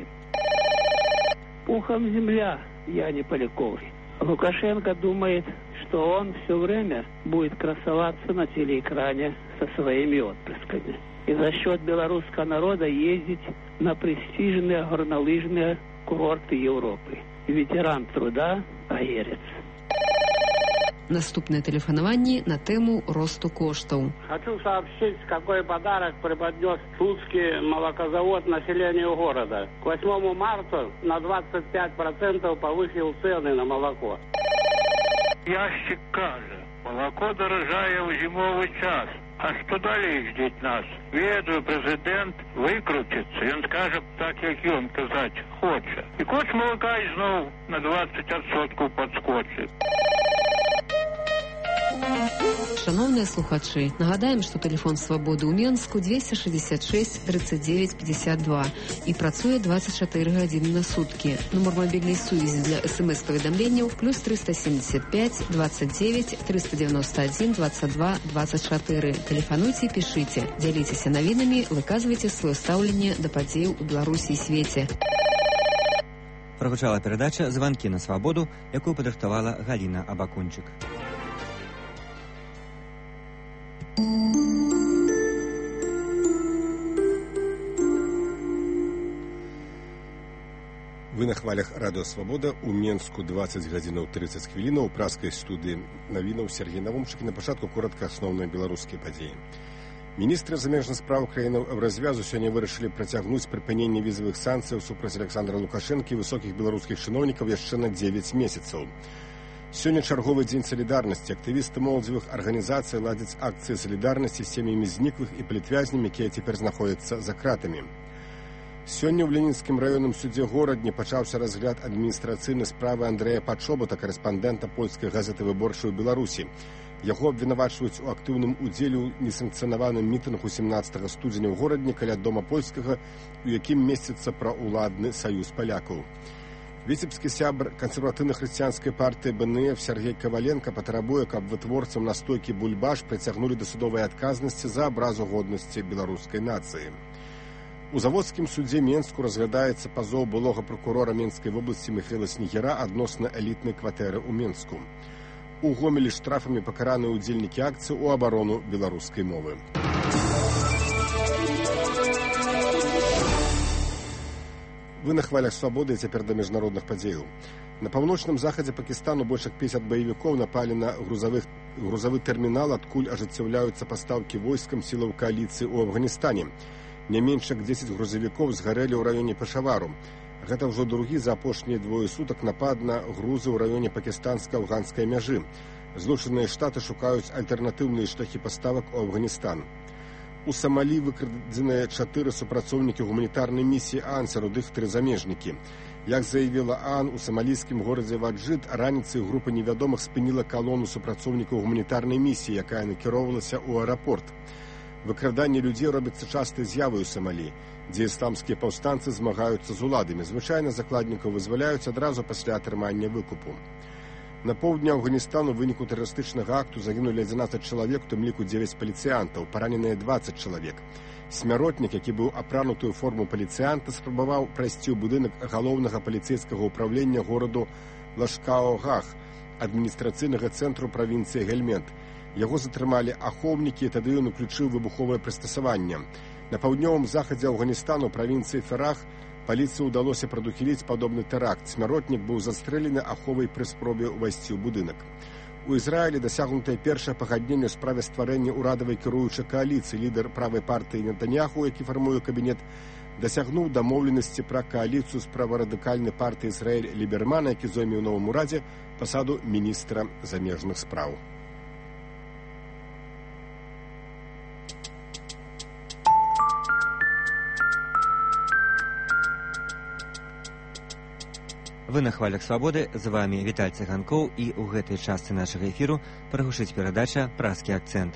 Пухом земля Яне Поляковой. Лукашенко думает, что он все время будет красоваться на телеэкране со своими отпрысками. И за счет белорусского народа ездить на престижные горнолыжные курорты Европы. Ветеран труда, аерец. Наступное телефонование на тему росту коштов. Хочу сообщить, какой подарок преподнес Тульский молокозавод населению города. К 8 марта на 25% повысил цены на молоко. Ящик каже. Молоко дорожає в зимовий час. А что далее ждет нас? Ведаю, президент выкрутится, и он скажет так, як он казать хочет. И курс молока и снова на 20% подскочит. Шановныя слухачы, нагадаем, што тэлефон свабоды ў Менску 266 39 52 і працуе 24 гадзіны на суткі. Нумар мабільнай сувязі для СМС-паведамленняў плюс 375 29 391 22 24. Тэлефануйце і пішыце, дзяліцеся навінамі, выказвайце сваё стаўленне да падзеяў у Беларусі і свеце. Прагучала перадача «Званкі на свабоду», якую падрыхтавала Галіна Абакунчык. Вы на хвалях радыё «Свабода». У Менску 20 гадзінаў 30 хвілінаў. У праскай студыі навінаў Сергей Навумчык. І на пачатку коратка асноўныя беларускія падзеі. Міністры замежных спраў краінаў Еўразвязу сёння вырашылі працягнуць прыпыненне візавых санкцыяў супраць Александра Лукашэнкі і высокіх беларускіх чыноўнікаў яшчэ на 9 месяцаў. Сёння чарговы дзень салідарнасці. Актывісты моладзевых арганізацый ладзяць акцыі салідарнасці з сем'ямі зніклых і палітвязнямі, якія цяпер знаходзяцца за кратамі. Сёння ў Ленінскім раённым судзе горадні пачаўся разгляд адміністрацыйнай справы Андрэя Пачобута, карэспандэнта польскай газеты «Выборчай» у Беларусі. Яго абвінавачваюць у актыўным удзеле ў несанкцыянаваным мітынгу 17 студзеня ў горадні каля дома польскага, у якім месціцца праўладны саюз палякаў. Віцебскі сябр кансерватыўна-хрысціянскай партыі БНФ Сергей Каваленко патрабуе, каб вытворцам настойкі «Бульбаш» прыцягнулі да судовай адказнасці за абразу годнасці беларускай нацыі. У заводскім судзе Менску разглядаецца пазоў былога пракурора Менскай вобласці Міхаіла Снегіра адносна элітнай кватэры ў Менску. У Гомелі штрафамі пакараныя ўдзельнікі акцыі ў абарону беларускай мовы. Вы на хвалях «Свабоды», і цяпер да міжнародных падзеяў. На паўночным захадзе Пакістану больш як 50 баевікоў напалі на грузавы тэрмінал, адкуль ажыццяўляюцца пастаўкі войскам сілаў кааліцыі ў Афганістане. Не менш як 10 грузавікоў згарэлі ў раёне Пешавару. Гэта ўжо другі за апошнія двое сутак напад на грузы ў раёне пакістанска-афганскай мяжы. Злучаныя штаты шукаюць альтэрнатыўныя шляхі паставак у Афганістан. У Самалі выкрадзеныя 4 супрацоўнікі гуманітарнай місіі ААН, сярод іх 3 замежнікі. Як заявіла ААН, у самалійскім горадзе Ваджыд раніцай група невядомых спыніла калону супрацоўнікаў гуманітарнай місіі, якая накіроўвалася ў аэрапорт. Выкраданне людзей робіцца частай з'явай у Самалі, дзе ісламскія паўстанцы змагаюцца з уладамі. Звычайна закладнікаў вызваляюць адразу пасля атрымання выкупу. На поўдні Афганістану ў выніку тэрарыстычнага акту загінулі 11 чалавек, у тым ліку 9 паліцыянтаў, параненыя 20 чалавек. Смяротнік, які быў апранутую форму паліцыянта, спрабаваў прайсці ў будынак галоўнага паліцэйскага ўпраўлення гораду Лашкаогах, адміністрацыйнага цэнтру правінцыі Гельмент. Яго затрымалі ахоўнікі, і тады ён уключыў выбуховае прыстасаванне. На паўднёвым захадзе Афганістану, правінцыі Ферах, паліцыі ўдалося прадухіліць падобны тэракт. Смяротнік быў застрэлены аховай пры спробе ўвайсці ў будынак. У Ізраілі дасягнутае першае пагадненне ў справе стварэння ўрадавай кіруючай кааліцыі. Лідар правай партыі Нетаньяху, які фармуе кабінет, дасягнуў дамоўленасці пра кааліцыю з праварадыкальнай партыі Ізраіль Лібермана, які зойме ў новым урадзе пасаду міністра замежных спраў. Вы на хвалях «Свабоды», з вами Віталь Цыганкоў, і ў гэтай частцы нашага эфіру прагучыць перадача «Праскі акцэнт».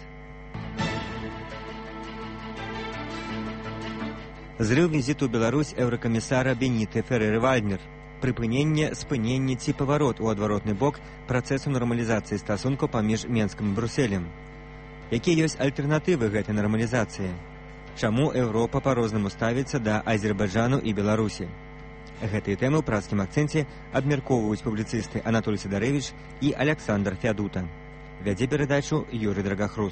Зрыў візіту ў Беларусь еўракамісара Беніты Ферэры-Вальднер. Прыпыненне, спыненне ці паварот у адваротны бок працэсу нармалізацыі стасункаў паміж Менскам і Брусэлем. Якія ёсць альтэрнатывы гэтай нармалізацыі? Чаму Еўропа па-рознаму ставіцца да Азербайджану і Беларусі? Гэтыя тэмы ў праскім акцэнце абмяркоўваюць публіцысты Анатолій Сідарэвіч і Аляксандр Фядута. Вядзе перадачу Юрый Драгахруст.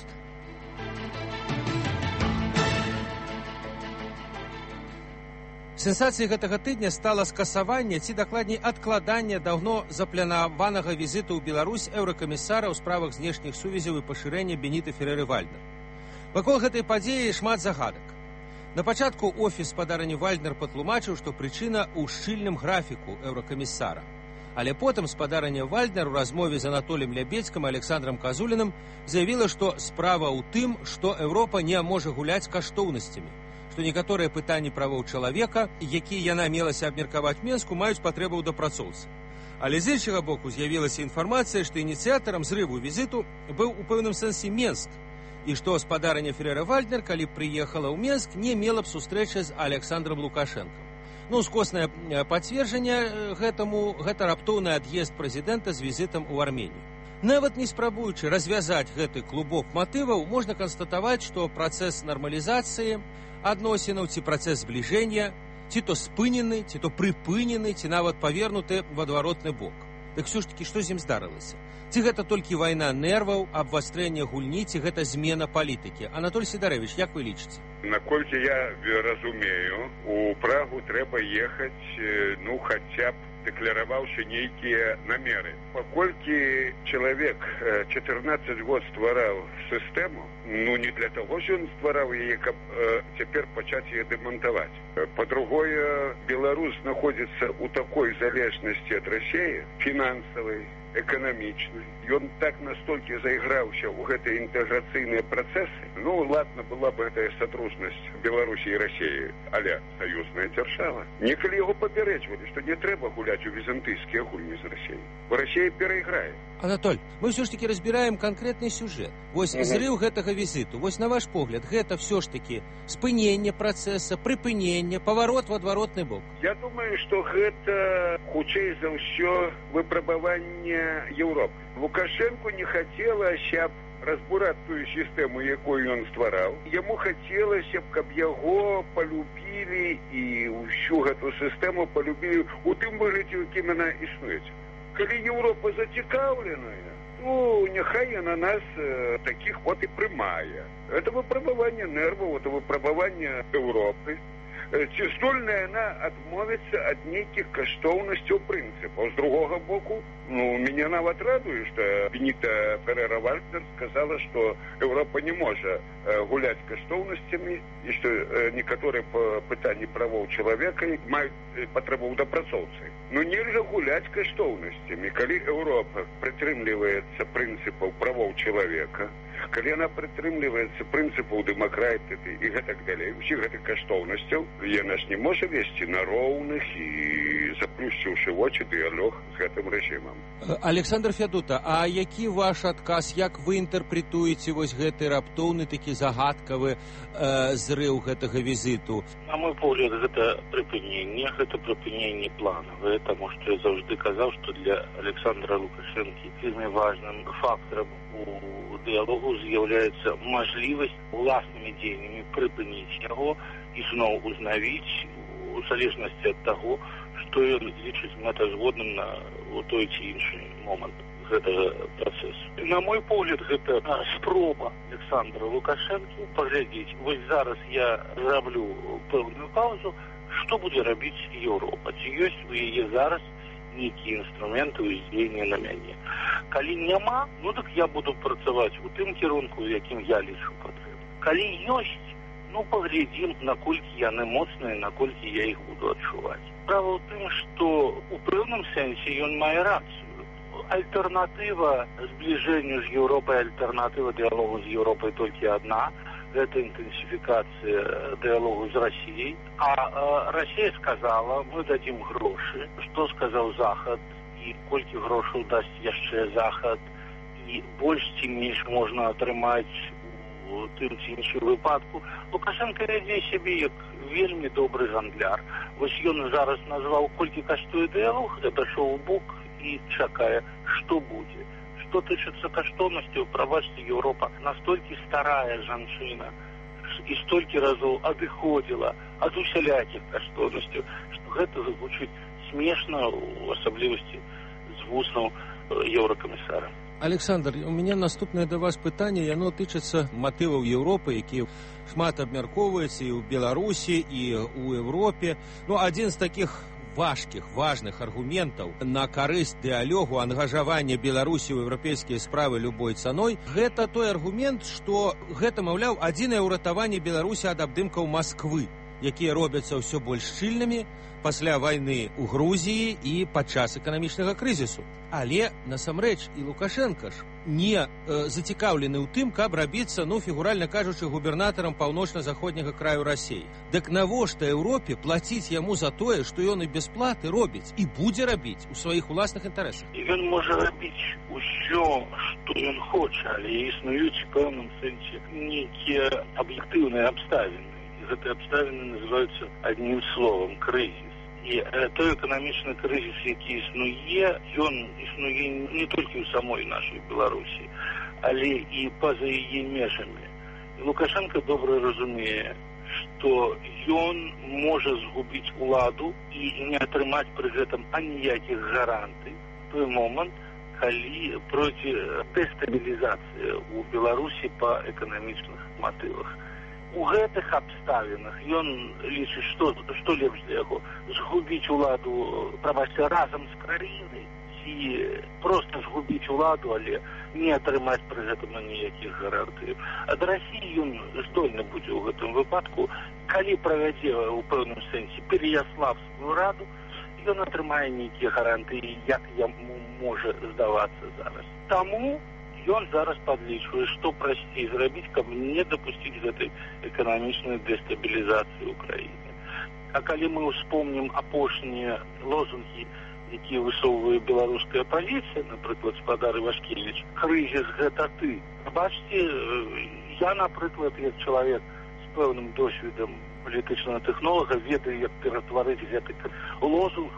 Сенсацыяй гэтага тыдня стала скасаванне ці дакладней адкладанне даўно запланаванага візіту ў Беларусь еўракамісара ў справах знешніх сувязяў і пашырэння Беніты Ферэры-Вальднер. Вакол гэтай падзеі шмат загадак. На пачатку офіс спадарні Вальднер патлумачыў, што прычына ў шчыльным графіку еўракамісара. Але потым спадарня Вальднер у размове з Анатоліем Лябедзькім і Александром Казуліным заявіла, што справа ў тым, што Еўропа не можа гуляць каштоўнасцямі, што некаторыя пытанні правоў чалавека, якія яна мелася абмеркаваць Менску, маюць патрэбу ў дапрацоўцы. Але з іншага боку з'явілася інфармацыя, што ініцыятарам зрыву візіту быў у пэўным сэнсе Менск, і што спадарня Ферера-Вальднер, калі б прыехала ў Менск, не мела б сустрэчы з Александром Лукашенком. Скоснае пацверджанне гэтаму гэта раптоўны ад'езд прэзідэнта з візітам у Арменію. Нават не спрабуючы развязаць гэты клубок матываў, можна канстатаваць, што працэс нармалізацыі адносінаў ці працэс збліжэння ці то спынены, ці то прыпынены, ці нават павернуты в адваротны бок. Так ўсё ж такі, што з ім здарылася? Ці гэта толькі вайна нерваў, абвастрэнне гульні, ці гэта змена палітыкі? Анатоль Сідарэвіч, як вы лічыце? Наколькі я разумею, у Прагу трэба ехаць, хаця б дэклараваўшы нейкія намеры. Паколькі чалавек 14 год ствараў сістэму, не для таго, що ён ствараў яе, каб цяпер пачаць яе дэмантаваць. Па-другое, Беларусь знаходзіцца ў такой залежнасці ад Расіі, фінансавай, эканамічнай. Ён так настолькі зайграўся ў гэтыя інтэграцыйныя працэсы. Ладно, была бы гэтая сотруднасць Беларусі і Расіі, але саюзная дзяржава. Некалі яго папярэджвалі, што не трэба гуляць у візантыйскія гульні з Расіяй. Расія перайграе. Анатоль, мы ўсё ж таки разбіраем канкрэтны сюжэт. Вось зрыў гэтага візіту. Вось на ваш погляд, гэта ўсё ж таки спыненне працэса, прыпыненне, паварот в адваротны бок. Я думаю, што гэта хутчэй за ўсё выпрабаванне Еўропы. Лукашенко не хацелася б разбураць тую сістэму, якую ён ствараў. Яму хацелася б, каб яго палюбілі і ўсю гэту сістэму палюбілі ў тым выглядзе, якім яна існуе. Калі Еўропа зацікаўленая, няхай яна нас такіх і прымае. Это выпрабаванне нерваў, это выпрабаванне Еўропы. Ці здольная яна адмовіцца ад нейкіх каштоўнасцяў прынцыпаў. З другога боку, мяне нават радуе, што Беніта Ферера-Вальднер сказала, што Еўропа не можа гуляць каштоўнасцямі і што некаторыя пытанні правоў чалавека маюць патрэбу ў дапрацоўцы. Нельга гуляць каштоўнасцямі. Калі Еўропа прытрымліваецца прынцыпаў правоў чалавека, калі яна прытрымліваецца прынцыпаў дэмакратыі і гэтак далей, усіх гэтых каштоўнасцяў, яна ж не можа весці на роўных і заплюшчыўшы вочы дыялог з гэтым рэжымам. Александр Фядута, а які ваш адказ, як вы інтэрпрэтуеце вось гэты раптоўны такі загадкавы зрыў гэтага візіту? На мой погляд, гэта прыпыненне планавае, таму што я заўжды казаў, што для Александра Лукашэнкі вельмі важным фактарам у дыялогу з'яўляецца мажлівасць уласнымі дзеяннямі прыпыніць яго і зноў узнавіць у залежнасці ад таго, што ён лічыць мэтазгодным на той ці іншы момант гэтага працэсу. На мой погляд, гэта спроба Александра Лукашэнкі паглядзець. Вось зараз я зраблю пэўную паузу, што будзе рабіць Еўропа. Ці ёсць у яе зараз нейкія інструменты ўздзеяння на мяне. Калі няма, так я буду працаваць у тым кірунку, у якім я лічу патрэбна. Калі ёсць, паглядзім, наколькі яны моцныя, наколькі я іх буду адчуваць. Справа ў тым, што у пэўным сэнсе ён мае рацыю. Альтэрнатыва збліжэнню з Еўропай, альтэрнатыва дыялогу з Еўропай толькі адна. Гэта інтэнсіфікацыя дыялогу з Расіяй. А Расія сказала, мы дадзім грошы. Што сказаў Захад і колькі грошаў дасць яшчэ Захад, і больш ці менш можна атрымаць у тым ці іншым выпадку. Лукашенко вядзе сябе як вельмі добры гандляр. Вось ён зараз назваў, колькі каштуе дыялог, адышоў у бок і чакае, што будзе. Што тычыцца каштоўнасцяў, прабачце, Еўропа настолькі старая жанчына і столькі разоў адыходзіла ад усялякіх каштоўнасцяў, што гэта загучыць смешна, у асаблівасці з вуснаў еўракамісара. Александр, у меня наступнае да вас пытанне, яно тычыцца матываў Еўропы, які шмат абмяркоўваецца і ў Беларусі, і ў Еўропе. Адзін з такіх важных аргументаў на карысць дыялогу, ангажавання Беларусі ў еўрапейскія справы любой цаной, гэта той аргумент, што гэта, маўляў, адзінае ўратаванне Беларусі ад абдымкаў Масквы. якія робяцца ўсё больш шчыльнымі пасля вайны ў Грузіі і падчас эканамічнага крызісу. Але, насамрэч, і Лукашенка ж не зацікаўлены ў тым, каб рабіцца, фігуральна кажучы, губернатарам паўночна-заходняга краю Расіі. Дык навошта Еўропе плаціць яму за тое, што ён і без платы робіць, і будзе рабіць у сваіх уласных інтарэсах? Ён можа рабіць усё, што ён хоча, але існуюць у пэўным сэнсе нейкія аб'ектыўныя абставіны. І гэтыя абставіны называюцца адным словам крызіс. І той эканамічны крызіс, які існуе, ён існуе не толькі ў самой нашай Беларусі, але і па-за яе межамі. Лукашенко добра разумее, што ён можа згубіць уладу і не атрымаць пры гэтым аніякіх гарантый в той момант, калі пройдзе дэстабілізацыя ў Беларусі па эканамічных матывах. У гэтых абставінах ён лічыць, што лепш для яго згубіць уладу, прабачце, разам з краінай, ці проста згубіць уладу, але не атрымаць пры гэтым ніякіх гарантый. Ад Расіі ён здольны будзе ў гэтым выпадку, калі правядзе ў пэўным сэнсе пераяславскую раду, ён атрымае нейкія гарантыі, як яму можа здавацца зараз. Таму ён зараз падлічвае, што прасцей зрабіць, каб не дапусціць гэтай эканамічнай дэстабілізацыі ўкраіны. А калі мы ўспомнім апошнія лозунгі, якія высоўвае беларуская апазіцыя, напрыклад, спадар Івашкевіч, крызіс гэта ты. Бачце, я, напрыклад, як чалавек з пэўным досведам палітычнага тэхнолага, ведаю, як ператварыць гэты лозунг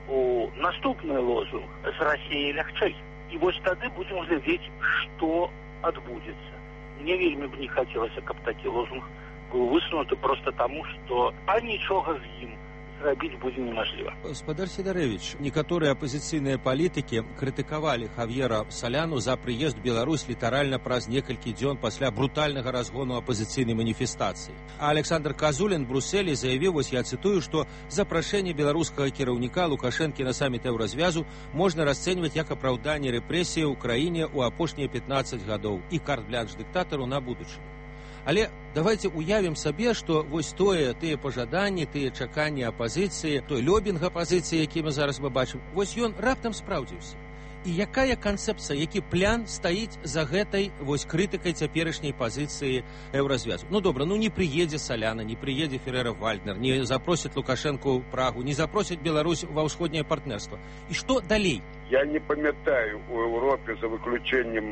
у наступны лозунг з Расіяй лягчэй. І вось тады будзем глядзець, што адбудзецца. Мне вельмі б не хацелася, каб такі лозунг быў высунуты проста таму, што нічога з ім зрабіць будзе немажліва. Спадар Сідарэвіч, некаторыя апазіцыйныя палітыкі крытыкавалі Хав'ера Саляну за прыезд у Беларусь літаральна праз некалькі дзён пасля брутальнага разгону апазіцыйнай маніфестацыі. А Александр Казулін Брусселі заявіў, вось я цытую, што запрашэнне беларускага кіраўніка Лукашэнкі на саміт Еўразвязу можна расцэньваць як апраўданне рэпрэсіяў у краіне ў апошнія 15 гадоў і карт-блянш дыктатару на будучыню. Але давайте уявім сабе, што вось тыя пажаданні, тыя чаканні апазіцыі, той лёбінг апазіцыі, які мы зараз бачым, вось ён раптам спраўдзіўся. І якая канцэпцыя, які план стаіць за гэтай вось крытыкай цяперашняй пазіцыі Еўразвязу? Добра, не прыедзе Саляна, не прыедзе Ферера-Вальднер, не запросяць Лукашэнку ў Прагу, не запросяць Беларусь ва ўсходняе партнерства. І што далей? Я не памятаю у Еўропе, за выключэннем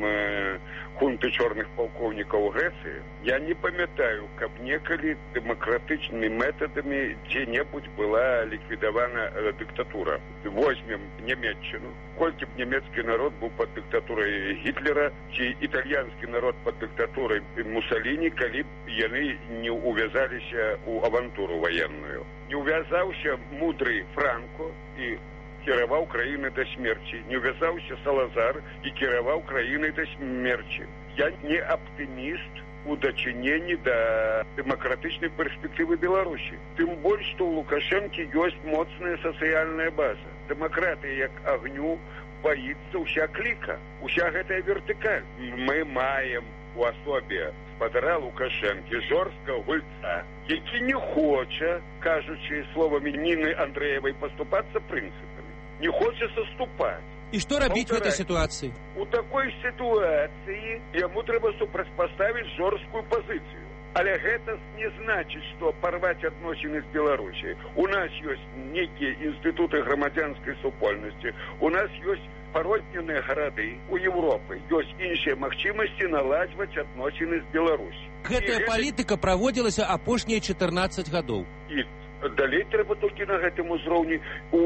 хунты чорных палкоўнікаў Грэцыі, я не памятаю, каб некалі дэмакратычнымі метадамі дзе-небудзь была ліквідавана дыктатура. Возьмем Нямецчыну. Колькі б нямецкі народ быў пад дыктатурай Гітлера, ці італьянскі народ пад дыктатурай Мусаліні, калі б яны не увязаліся ў авантуру ваенную. Не увязаўся мудры Франко і кіраваў краіны да смерці. Не увязаўся Салазар і кіраваў краінай да смерці. Я не аптыміст у дачыненні да дэмакратычнай перспектывы Беларусі. Тым больш, што ў Лукашэнкі ёсць моцная сацыяльная база. Дэмакратыя як агню баіцца ўся кліка, уся гэтая вертыкаль. Мы маем у асобе спадара Лукашэнкі жорсткага гульца, які не хоча, кажучы словамі Ніны Андрэевай, паступацца прынцыпамі. Не хоча саступаць. І што рабіць у гэтай сітуацыі? У такой сітуацыі яму трэба супрацьпаставіць жорсткую пазіцыю. Але гэта не значыць, што парваць адносіны з Беларусі. У нас ёсць нейкія інстытуты грамадзянскай супольнасці, у нас ёсць пародненыя гарады у Европы, ёсць іншыя магчымасці наладжваць адносіны з Беларусі. Гэтая палітыка праводзілася апошнія 14 гадоў. І далей трэба толькі на гэтым узроўні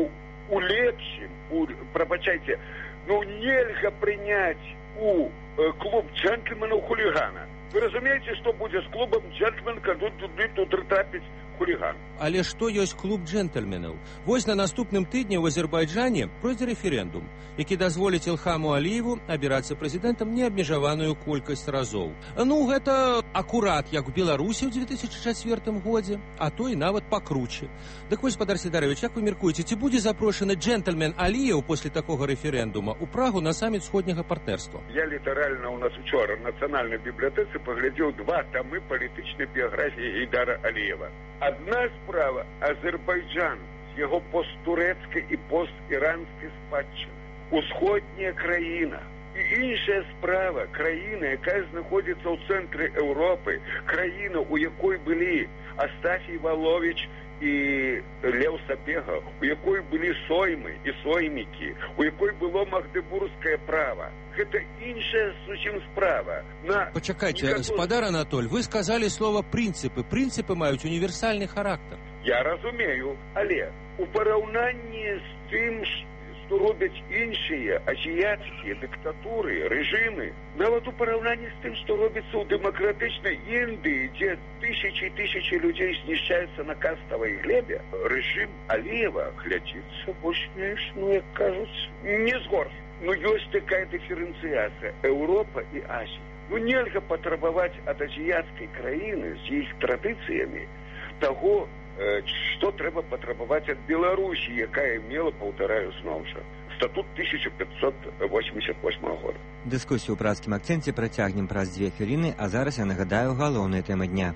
у лепшым, прабачайце, нельга прыняць у клуб джентльменаў-хулігана. Вы разумееце, што будзе з клубам джентльмен, калі тут трапіць хуліган? Але што ёсць клуб джентльменаў? Вось на наступным тыдні ў Азербайджане пройдзе рэферэндум, які дазволіць Ілхаму Аліеву абірацца прэзідэнтам неабмежаваную колькасць разоў. Гэта акурат, як у Беларусі ў 2004 годзе, а то і нават пакруче. Дык вось, спадар Сідарэвіч, як вы меркуеце, ці будзе запрошаны джентльмен Аліеў после такога рэферэндума ў Прагу на саміт сходняга партнерства? Я літаральна у нас учора в Нацыянальнай бібліятэцы паглядзеў 2 тамы палітычнай біяграфіі Гейдара Аліева. Одна справа Азербайджан з його посттурецької і постіранської спадщини. Усходня країна. І інша справа країна, яка знаходиться у центрі Європи, країна, у якої були Астафій Волович і Лев Сапега, у якої були сойми і соймики, у якої було магдебурзьке право. Гэта іншая зусім справа. Почакайте, спадар Анатоль, вы сказали слово «принципы». Принципы маюць універсальны характар. Я разумею, але у параўнанні з тым, што робяць іншыя азіяцкія дыктатуры, рэжымы, нават у параўнанні з тым, што робіцца ў дэмакратычнай Індыі, дзе тысячы і тысячы людзей знішчаюцца на каставай глебе, рэжым Аліева глядзіцца больш-менш, як кажуць, не згорш. Ёсць такая дыферэнцыяцыя Еўропа і Азія. Нельга патрабаваць ад азіяцкай краіны з іх традыцыямі таго, што трэба патрабаваць ад Беларусі, якая мела, паўтараю зноў жа, статут 1588 года. Дыскусію ў празкім акцэнце працягнем праз 2 хвіліны, а зараз я нагадаю галоўныя тэмы дня.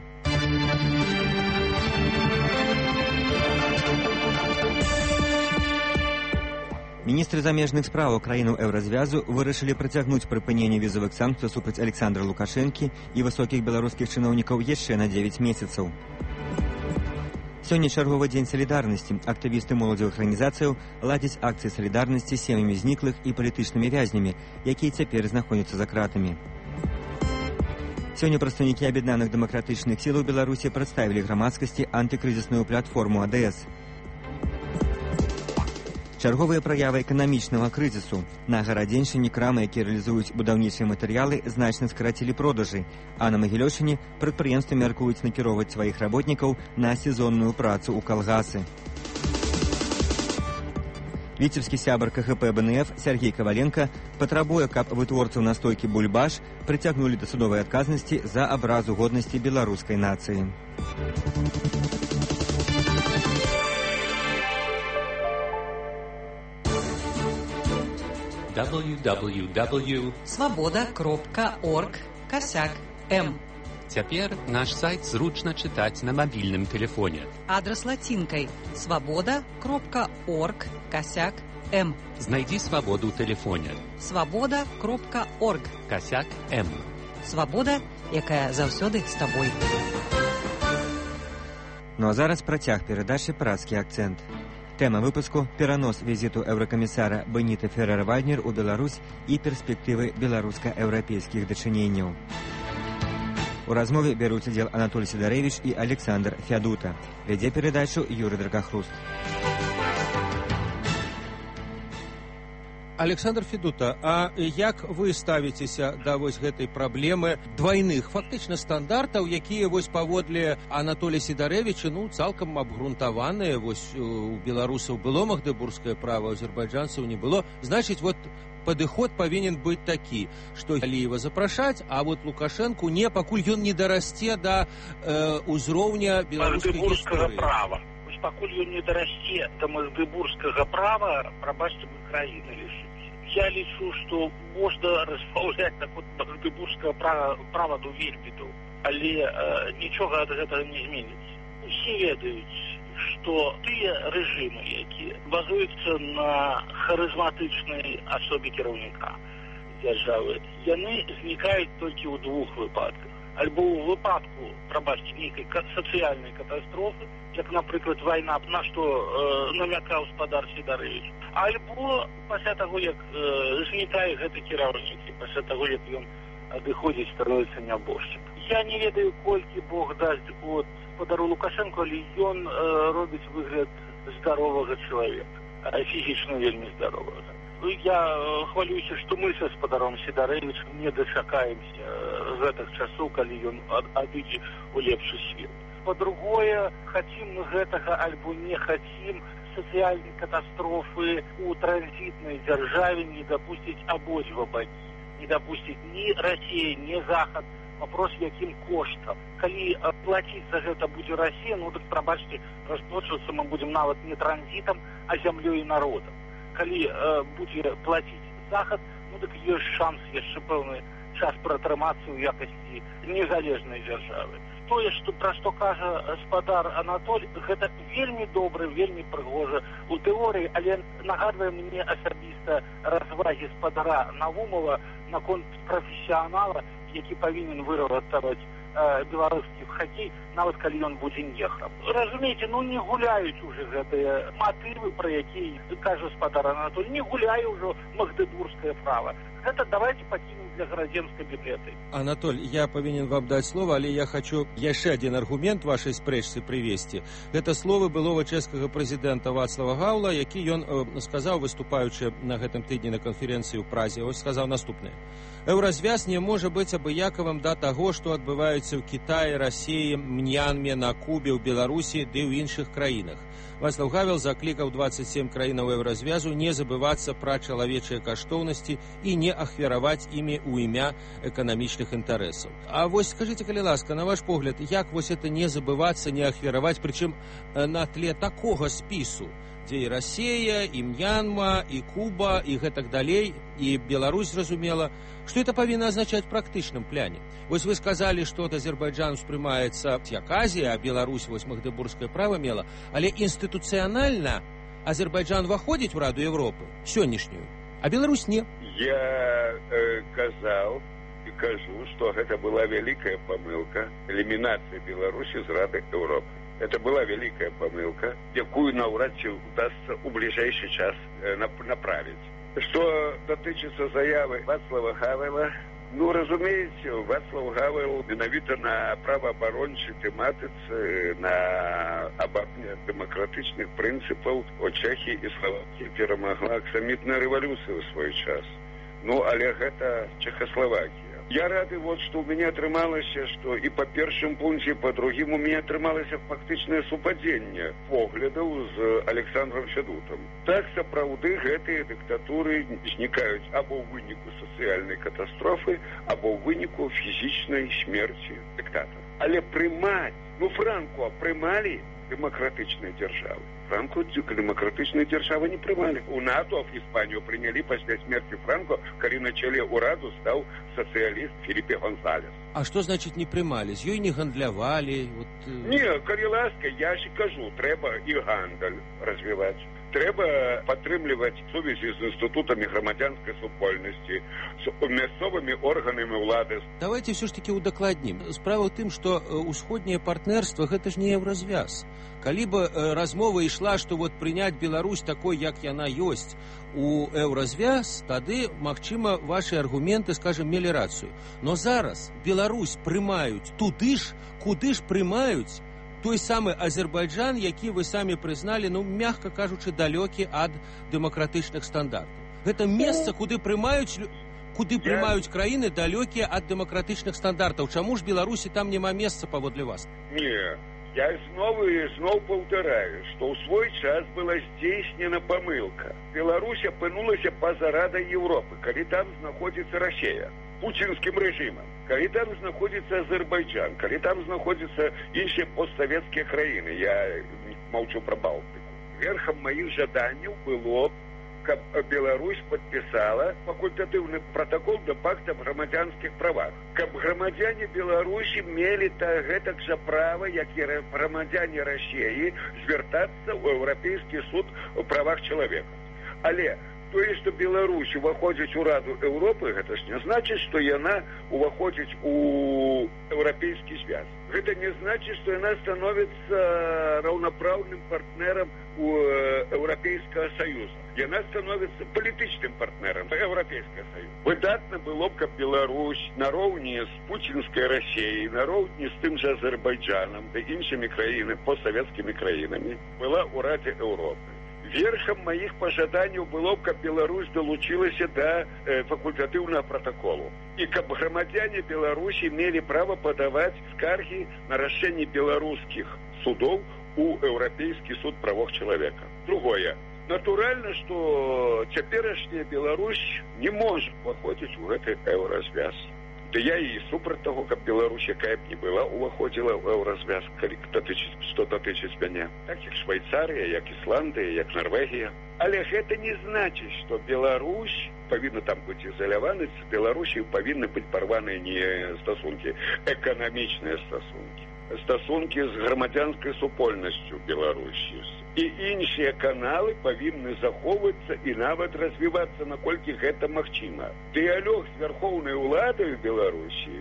Міністры замежных спраў краінаў Еўразвязу вырашылі працягнуць прыпыненне візавых санкцый супраць Александра Лукашэнкі і высокіх беларускіх чыноўнікаў яшчэ на 9 месяцаў. Сёння чарговы дзень салідарнасці. Актывісты моладзевых арганізацыяў ладзяць акцыі салідарнасці з сем'ямі зніклых і палітычнымі вязнямі, якія цяпер знаходзяцца за кратамі. Сёння прадстаўнікі аб'яднаных дэмакратычных сілаў Беларусі прадставілі грамадскасці антыкрызісную платформу АДС. Чарговыя праявы эканамічнага крызісу. На Гарадзеншчыне крамы, якія рэалізуюць будаўнічыя матэрыялы, значна скарацілі продажы, а на Магілёўшчыне прадпрыемствы мяркуюць накіроўваць сваіх работнікаў на сезонную працу ў калгасы. Віцебскі сябар КГБ БНФ Сергей Коваленко патрабуе, каб вытворцаў настойкі «Бульбаш» прыцягнулі да судовай адказнасці за абразу годнасці беларускай нацыі. www.svoboda.org/m. Цяпер наш сайт зручна чытаць на мабільным тэлефоне. Адрас лацінкай svoboda.org/m. Знайдзі свабоду ў тэлефоне. svoboda.org/m. Свабода, якая заўсёды з табой. Ну а зараз працяг перадачы «Празкі акцэнт». Тэма выпуску – перанос візіту еўракамісара Беніта Ферера-Вальднер у Беларусь і перспектывы беларуска-еўрапейскіх дачыненняў. У размове бяруць удзел Анатоль Сідарэвіч і Александр Фядута. Вядзе перадачу Юрый Драгахруст. Александр Федута, а як вы ставіцеся да вось гэтай праблемы двайных фактычна стандартаў, якія вось паводле Анатолія Сідарэвіча цалкам абгрунтаваныя, вось у беларусаў было магдебургскае права, у азербайджанцаў не было. Значыць, вот падыход павінен быць такі, што Аліева запрашаць, а вот Лукашэнку не, пакуль ён не дарасце да ўзроўня беларускай гісторыі. Пакуль ён не дарасце да магдебургскага права, прабачце, мы краіны лишыць. Я лічу, што можна разбаўляць так вот магдебургскага права до вельбіту, але нічога ад гэтага не зменіцца. Усе ведаюць, што тыя рэжымы, якія базуюцца на харызматычнай асобе кіраўніка дзяржавы, яны знікаюць толькі ў двух выпадках. Альбо ў выпадку, прабачце, нейкай сацыяльнай катастрофы, як, напрыклад, вайна, на што намякаў спадар Сідарэвіч, альбо пасля таго, як знікае гэты кіраўнік, пасля таго, як ён адыходзіць, становіцца нябожчык. Я не ведаю, колькі Бог дасць от спадару Лукашэнку, але ён робіць выгляд здаровага чалавека, фізічна вельмі здаровага. Я хвалююся, што мы са спадаром Сідарэвічам не дачакаемся гэтых часоў, калі ён адыдзе ў лепшы свет. По-другое, хацім мы гэтага альбо не хацім, сацыяльнай катастрофы ў транзітнай дзяржаве не дапусціць абодва бакі. Не дапусціць ні Расія, ні Захад. Вопрос, якім коштам. Калі плаціць за гэта будзе Расія, так, прабачце, расплачвацца мы будзем нават не транзітам, а зямлёй і народам. Калі будзе плаціць Захад, так ёсць шанс яшчэ пэўны час пратрымацца ў якасці незалежнай дзяржавы. тое, пра што кажа гаспадар Анатоль, гэта вельмі добра, вельмі прыгожа у тэорыі, але нагадвае мне асабіста развагі гаспадара Навумова наконт прафесіянала, які павінен выратаваць беларускі хакей, нават калі ён будзе неграм. Разумееце, не гуляюць уже гэтыя матывы, пра якія кажа гаспадар Анатоль, не гуляе ўжо магдэбургскае права. Гэта давайте пакінем для гарадзенскай бібліятэкі. Анатоль, я павінен вам даць слова, але я хочу яшчэ адзін аргумент вашай спрэчцы прывесці. Гэта словы былога чэшскага прэзідэнта Вацлава Гаўла, які ён сказаў, выступаючы на гэтым тыдні на канферэнцыі ў Празе, ось сказаў наступнае. Еўразвяз не можа быць абыякавым да таго, што адбываецца ў Кітаі, Расіі, Мьянме, на Кубе, ў Беларусі ды ў іншых краінах. Вацлав Гавел заклікаў 27 краінаў еўразвязу не забывацца пра чалавечыя каштоўнасці і не ахвяраваць імі ў імя эканамічных інтарэсаў. А вось скажыце, калі ласка, на ваш погляд, як вось это не забывацца, не ахвяраваць, прычым на тле такога спісу, дзе і Расія, і Мьянма, і Куба, і гэтак далей, і Беларусь, зразумела, што это павінна азначаць в практычным пляне. Вось вы сказалі, што Азербайджан успрымаецца як Азія, а Беларусь вось магдэбургскае права мела, але інстытуцыянальна Азербайджан выходзіць у Раду Европы сённяшнюю, а Беларусь не. Я казаў і кажу, што гэта была вялікая памылка элімінацыя Беларусі з Рады Европы. Это была великая помылка, якую навряд ці удастся у ближайший час направить. Что дотычется заявы Вацлава Гавела, разумеется, Вацлав Гавел менавіта на праваабарончай тэматыцы, на абапне дэмакратычных прынцыпаў у Чэхіі і Славакіі перамагла аксамітная рэвалюцыя ў свой час. Але гэта Чехословакія. Я рады, што у мяне атрымалася, што і па першым пункце, па другім у мяне атрымалася фактычнае супадзенне поглядаў з Александром Федутам. Так, сапраўды, гэтыя дыктатуры знікаюць або ў выніку сацыяльнай катастрофы, або ў выніку фізічнай смерці дыктатара. Але прымаць, Франко прымалі дэмакратычныя дзяржавы. Франко дэмакратычныя дзяржавы не прымалі. У НАТО Іспанію прынялі пасля смерці Франко, калі на чале ўраду стаў сацыяліст Феліпе Гонсалес. А што значыць не прымалі? З ёй не гандлявалі? Не, калі ласка, я ж кажу, трэба і гандаль развіваць. Трэба падтрымліваць сувязі з інстытутамі грамадзянскай супольнасці, з мясцовымі органамі ўлады. Давайте все ж таки удакладнім. Справа ў тым, што усходняе партнерства гэта ж не еўразвяз. Калі бы размова ішла, што прыняць Беларусь такой, як яна ёсць, у еўразвяз, тады, магчыма, ваши аргументы, скажем, мелі рацыю. Но зараз Беларусь прымаюць туды ж, куды ж прымаюць той самы Азербайджан, які вы самі прызналі, мягка кажучы, далёкі ад дэмакратычных стандартаў. Гэта месца, куды прымаюць краіны далёкія ад дэмакратычных стандартаў. Чаму ж Беларусі там няма месца паводле вас? Не, я зноў паўтараю, што ў свой час была здзейснена памылка. Беларусь апынулася па-за Радай Европы, калі там знаходзіцца Расія пуцінскім рэжымам, калі там знаходзіцца Азербайджан, калі там знаходзяцца іншыя постсавецкія краіны. Я маўчу пра Балтыку. Верхам маіх жаданняў было, каб Беларусь падпісала факультатыўны пратакол да пакта аб грамадзянскіх правах. Каб грамадзяне Беларусі мелі гэтак жа права, як і грамадзяне Расіі, звяртацца ў Еўрапейскі суд у правах чалавека. Але тое, што Беларусь уваходзіць у Раду Европы, гэта ж не значыць, што яна уваходзіць у Еўрапейскі звяз. Гэта не значыць, што яна становіцца раўнапраўным партнерам у Еўрапейскага Саюза. Яна становіцца палітычным партнерам Еўрапейскага Саюза. Выдатна было б, каб Беларусь нароўні з пуцінскай Расіяй, нароўні з тым жа Азербайджанам ды іншымі краінамі, постсавецкімі краінамі, была ў Радзе Еўропы. Верхам маіх пажаданняў было б, каб Беларусь далучылася да факультатыўнага пратаколу. І каб грамадзяне Беларусі мелі права падаваць скаргі на рашэнні беларускіх судоў у Еўрапейскі суд правоў чалавека. Другое. Натуральна, што цяперашняя Беларусь не можа ўваходзіць у гэты еўразвяз. Ды я і супраць таго, каб Беларусь, якая б не была, уваходзіла ў еўразвяз, што датычыць мяне. Так як Швейцарыя, як Ісландыя, як Нарвегія. Але гэта не значыць, што Беларусь павінна там быць ізалявана, з Беларусі павінны быць парваныя не стасункі, эканамічныя стасункі. стасункі з грамадзянскай супольнасцю Беларусі. І іншыя каналы павінны захоўвацца і нават развівацца, наколькі гэта магчыма. Дыялог з вярхоўнай уладай Беларусі,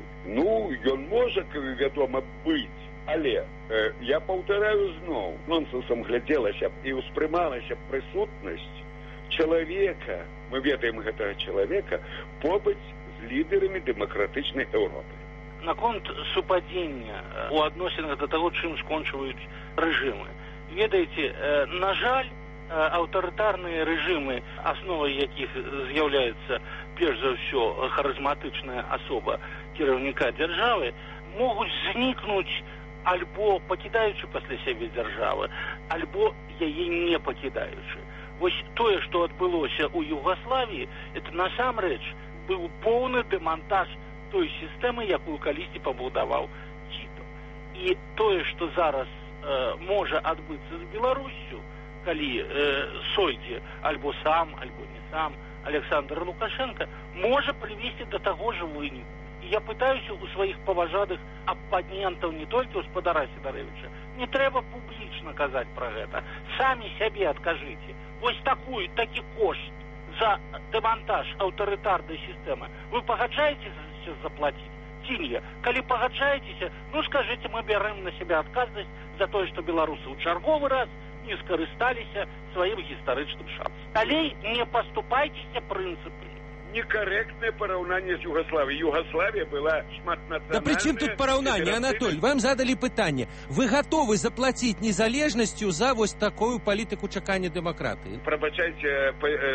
ён можа, вядома, быць, але я паўтараю зноў, нонсенсам глядзелася і ўспрымалася прысутнасць чалавека, мы ведаем гэтага чалавека, побач з лідарамі дэмакратычнай Еўропы. Наконт супадзення у адносінах да таго, чым скончваюць рэжымы. Ведаеце, на жаль, аўтарытарныя рэжымы, асновай якіх з'яўляецца перш за ўсё харызматычная асоба кіраўніка дзяржавы, могуць знікнуць альбо пакідаючы пасля сябе дзяржавы, альбо яе не пакідаючы. Вось тое, што адбылося ў Югаславіі, это насамрэч быў поўны дэмантаж той сістэмы, якую калісьці пабудаваў Тіто. І тое, што зараз можа адбыцца з Беларуссю, калі сойдзе альбо сам, альбо не сам Александр Лукашенко, можа прывесці да таго ж выніку. І я пытаюся у сваіх паважаных апанентаў, не толькі ў спадара Сідарэвіча, не трэба публічна казаць пра гэта. Самі сябе адкажыце. Вось такі кошт за дэмантаж аўтарытарнай сістэмы вы пагаджаецеся заплаціць? Ці не? Калі пагаджаецеся, скажыце, мы бярэм на сябе адказнасць за тое, што беларусы ў чарговы раз не скарысталіся сваім гістарычным шансам. Далей не паступайцеся прынцыпамі. Некорректное параўнанне з Югославией. Югославия была шматнациональная... Да при чем тут параўнанне, Анатоль? Вам задали пытанне. Вы готовы заплатить незалежностью за вот такую политику чакання демократии? Пробачайте,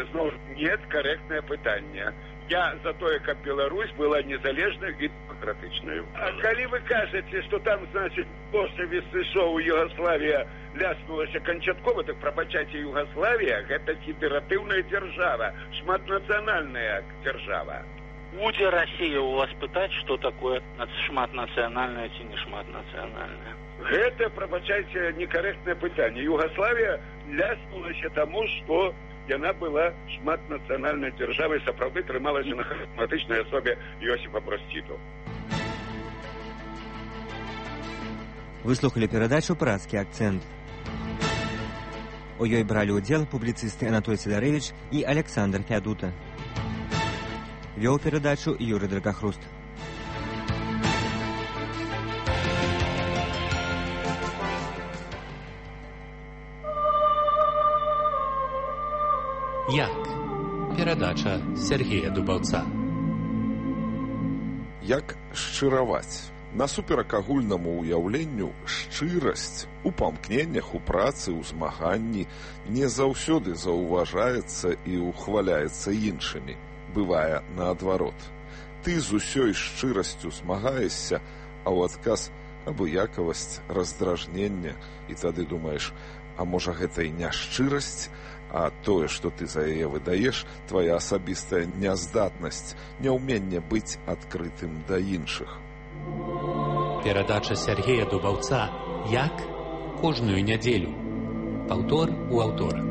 нет, корректное пытанне. Я за тое, каб Беларусь была незалежной и демократичной. А калі вы кажете, что там, значит, после весышоў Югославия ляснулася канчаткова, так пробачайте, Югославия это федеративная держава, шматнациональная держава. Будзе Россия у вас пытать, что такое шматнациональное ці не шматнациональное? Это, пробачайте, некорректное пытанне. Югославия ляснулася тому, что яна была шматнацыянальнай дзяржавай, сапраўды трымалася на харызматычнай асобе Йосіпа Брос Тіто. Выслухали перадачу «Прадскі акцэнт». У ёй бралі ўдзел публіцысты Анатоль Сідарэвіч і Александр Фядута. Вёў перадачу Юрый Драгахруст. Як? Перадача Сергея Дубаўца. Як шчыраваць? Насуперак агульнаму ўяўленню, шчырасць у памкненнях, у працы, у змаганні не заўсёды заўважаецца і ухваляецца іншымі. Бывае наадварот. Ты з усёй шчырасцю змагаешся, а ў адказ абыякавасць, раздражнення, і тады думаеш, а можа гэта і не шчырасць, а тое, што ты за яе выдаеш, твая асабістая няздатнасць, няўменне быць адкрытым да іншых. Перадача Сергея Дубаўца «Як?» кожную нядзелю. Паўтор у аўторак.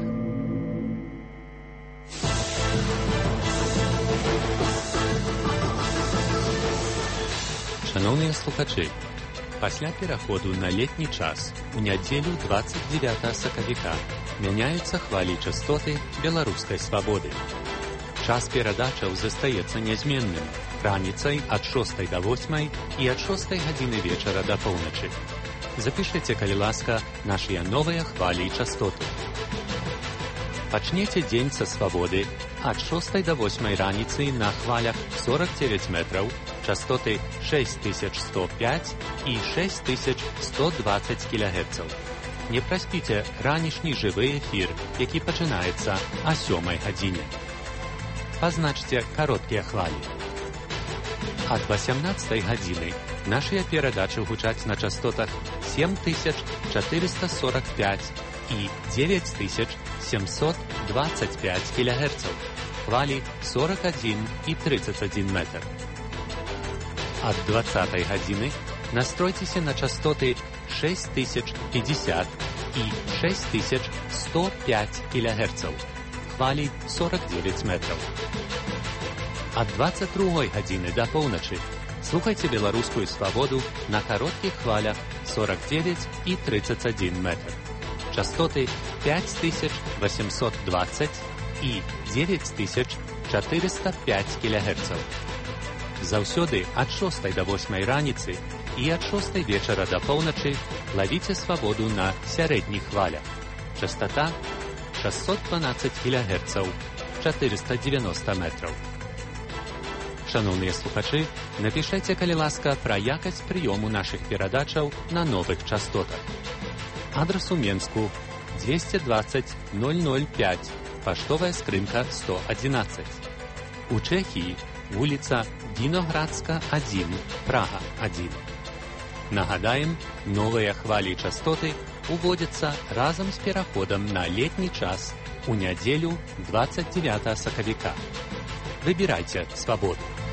Шановныя слухачы, пасля пераходу на летні час у нядзелю 29 сакавіка мяняюцца хвалі частоты беларускай свабоды. Час перадачаў застаецца нязменным раніцай ад 6 до 8 і ад 6 гадзіны вечара да поўначы. Запішыце, калі ласка, нашыя новыя хвалі і частоты. Пачнеце дзень са свабоды ад 6 до 8 раніцы на хвалях 49 метраў, частоты 6105 і 6120 кГц. Не праспіце ранішні жывы эфір, які пачынаецца а 7 гадзіне. Пазначце кароткія хвалі. Ад 18 гадзіны нашыя перадачы гучаць на частотах 7445 і 9725 кГц. Хвалі 41 і 31 метр. Ад 20 гадзіны настройцеся на частоты 6050 і 6105 кГц. Хвалі 49 метров. Ад 22 гадзіны да поўначы слухайце беларускую свабоду на кароткіх хвалях 49 и 31 метр. Частоты 5820 и 9405 кГц. Заўсёды ад 6 до 8 раніцы і ад 6 вечара до поўначы лавіце свабоду на сярэдніх хвалях. Частота 612 кГц, 490 метров. Шановныя слухачы, напішайце, калі ласка, пра якасць прыёму нашых перадачаў на новых частотах. Адрас у Менску 220 005, паштовая скрынка 111. У Чэхіі вуліца Віноградска 1, Прага 1. Нагадаем, новыя хвалі і частоты уводзяцца разам з пераходам на летні час у нядзелю 29 сакавіка. Выбірайце свабоду.